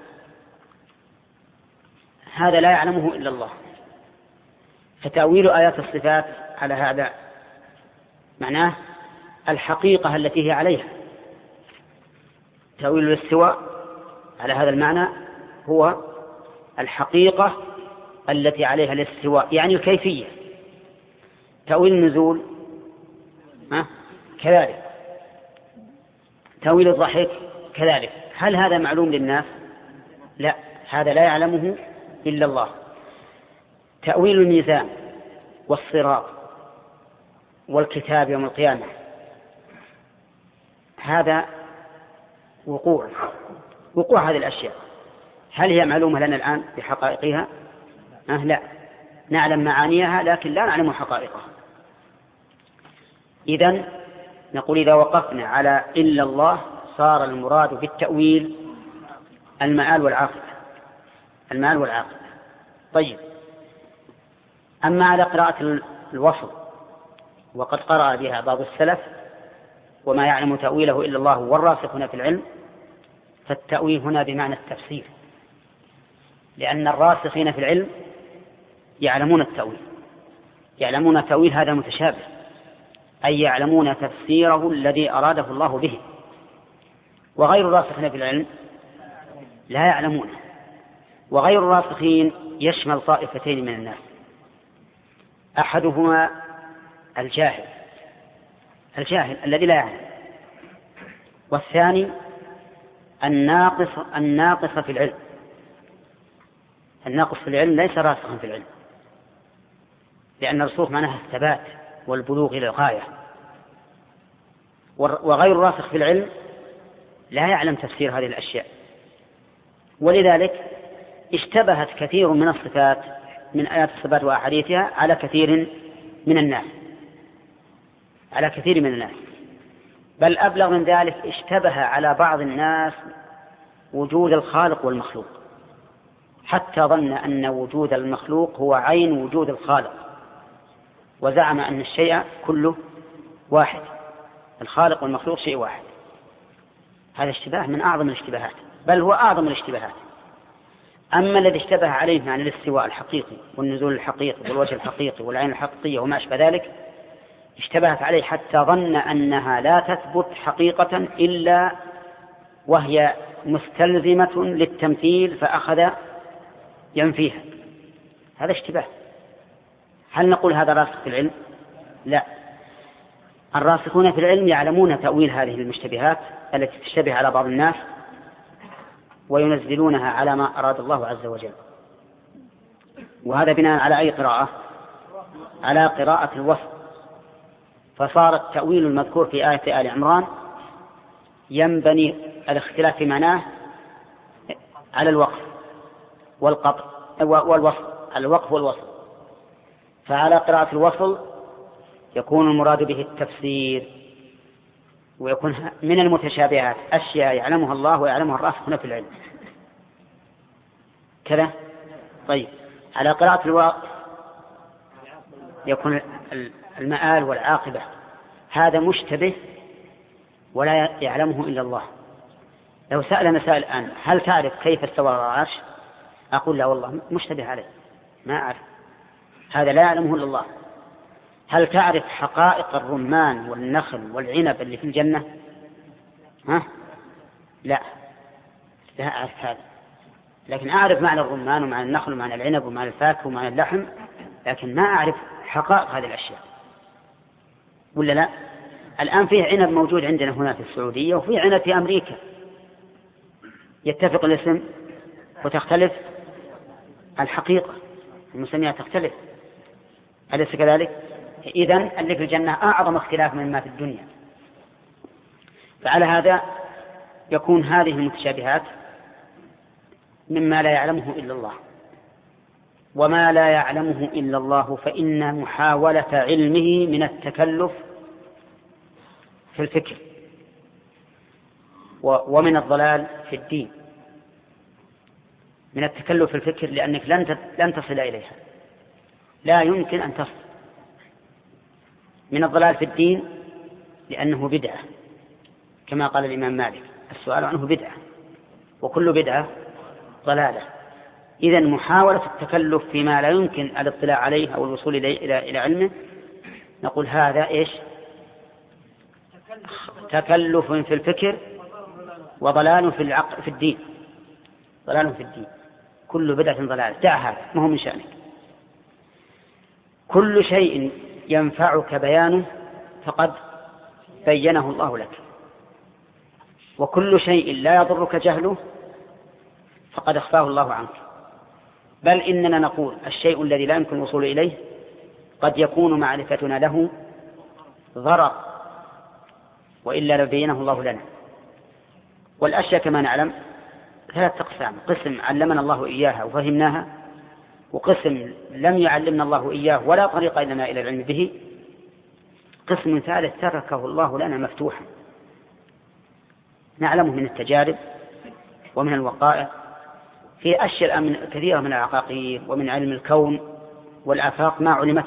هذا لا يعلمه إلا الله، فتأويل آيات الصفات على هذا معناه الحقيقة التي هي عليها. تأويل الاستواء على هذا المعنى هو الحقيقة التي عليها الاستواء، يعني الكيفية. تأويل النزول كذلك، تأويل الضحك كذلك. هل هذا معلوم للناس؟ لا، هذا لا يعلمه إلا الله. تأويل الميزان والصراط والكتاب يوم القيامة هذا وقوع هذه الأشياء، هل هي معلومة لنا الآن بحقائقها؟ لا، نعلم معانيها لكن لا نعلم حقائقها. إذن نقول إذا وقفنا على إلا الله صار المراد بالتأويل المآل والعاقبة. طيب، أما على قراءة الوصل وقد قرأ بها بعض السلف وما يعلم تأويله إلا الله والراسخون في العلم، فالتأويل هنا بمعنى التفسير، لأن الراسخين في العلم يعلمون التأويل، يعلمون تأويل هذا متشابه، أي يعلمون تفسيره الذي أراده الله به، وغير الراسخين في العلم لا يعلمونه. وغير الراسخين يشمل طائفتين من الناس: أحدهما الجاهل الذي لا يعلم، والثاني الناقص في العلم. الناقص في العلم ليس راسخا في العلم، لأن الرسوخ معناها الثبات والبلوغ إلى الغاية. وغير الراسخ في العلم لا يعلم تفسير هذه الأشياء، ولذلك اشتبهت كثير من الصفات من آيات الصفات وأحاديثها على كثير من الناس، بل أبلغ من ذلك اشتبه على بعض الناس وجود الخالق والمخلوق، حتى ظن أن وجود المخلوق هو عين وجود الخالق، وزعم أن الشيء كله واحد، الخالق والمخلوق شيء واحد. هذا اشتباه من أعظم الاشتباهات، بل هو أعظم الاشتباهات. أما الذي اشتبه عليه عن الاستواء الحقيقي والنزول الحقيقي والوجه الحقيقي والعين الحقيقية وما أشبه ذلك، اشتبهت عليه حتى ظن أنها لا تثبت حقيقة إلا وهي مستلزمة للتمثيل، فأخذ ينفيها. هذا اشتباه. هل نقول هذا راسخ في العلم؟ لا. الراسخون في العلم يعلمون تأويل هذه المشتبهات التي تشتبه على بعض الناس وينزلونها على ما أراد الله عز وجل. وهذا بناء على أي قراءة؟ على قراءة الوصف. فصار التأويل المذكور في آية آل عمران ينبني الاختلاف في معناه على الوقف والقطع والوصل، على الوقف والوصل. فعلى قراءة الوصل يكون المراد به التفسير، ويكون من المتشابهات أشياء يعلمها الله ويعلمها الراسخون في العلم كذا. طيب على قراءة الوقف يكون المآل والعاقبة، هذا مشتبه ولا يعلمه إلا الله. لو سألنا سائل الآن هل تعرف كيف استوى على العرش؟ أقول لا والله مشتبه عليه ما أعرف، هذا لا يعلمه إلا الله. هل تعرف حقائق الرمان والنخل والعنب اللي في الجنة؟ لا أعرف هذا، لكن أعرف معنى الرمان ومعنى النخل ومعنى العنب ومعنى الفاكهة ومعنى اللحم، لكن ما أعرف حقائق هذه الأشياء. ولا لا؟ الآن فيه عنب موجود عندنا هنا في السعودية وفيه عنب في أمريكا، يتفق الاسم وتختلف الحقيقة، المسميات تختلف، أليس كذلك؟ إذن اللي في الجنة أعظم اختلاف مما في الدنيا. فعلى هذا يكون هذه المتشابهات مما لا يعلمه إلا الله، وما لا يعلمه إلا الله فإن محاولة علمه من التكلف في الفكر ومن الضلال في الدين. من التكلف في الفكر لأنك لن تصل إليها، لا يمكن أن تصل. من الضلال في الدين لأنه بدعة، كما قال الإمام مالك السؤال عنه بدعة وكل بدعة ضلالة. إذن محاولة التكلف فيما لا يمكن الاطلاع عليه أو الوصول إلى علمه نقول هذا إيش؟ تكلف في الفكر وضلال في الدين. ضلال في الدين، كل بدعة ضلالة، دع هذا ما هو من شأنك. كل شيء ينفعك بيانه فقد بينه الله لك، وكل شيء لا يضرك جهله فقد أخفاه الله عنك. بل إننا نقول الشيء الذي لا يمكن الوصول إليه قد يكون معرفتنا له ضرر وإلا لبينه الله لنا. والأشياء كما نعلم 3 أقسام: قسم علمنا الله إياها وفهمناها، وقسم لم يعلمنا الله إياه ولا طريق لنا إلى العلم به، قسم ثالث تركه الله لنا مفتوحا نعلمه من التجارب ومن الوقائع في أشياء كثيرة من العقاقير ومن علم الكون والآفاق ما علمت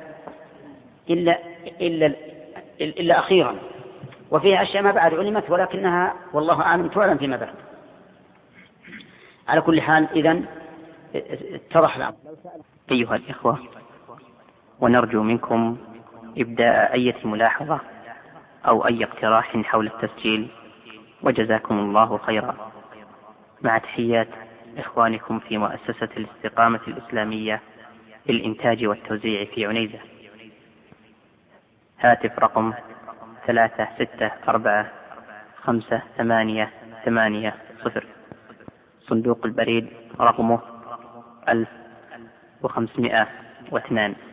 إلا أخيرا، وفيها أشياء ما بعد علمت ولكنها والله أعلم تعلم فيما بعد. على كل حال إذن اتضح الأمر. أيها الإخوة، ونرجو منكم إبداء أي ملاحظة أو أي اقتراح حول التسجيل، وجزاكم الله خيرا. مع تحيات إخوانكم في مؤسسة الاستقامة الإسلامية للإنتاج والتوزيع في عنيزة. هاتف رقم 36458880. صندوق البريد رقمه 1502.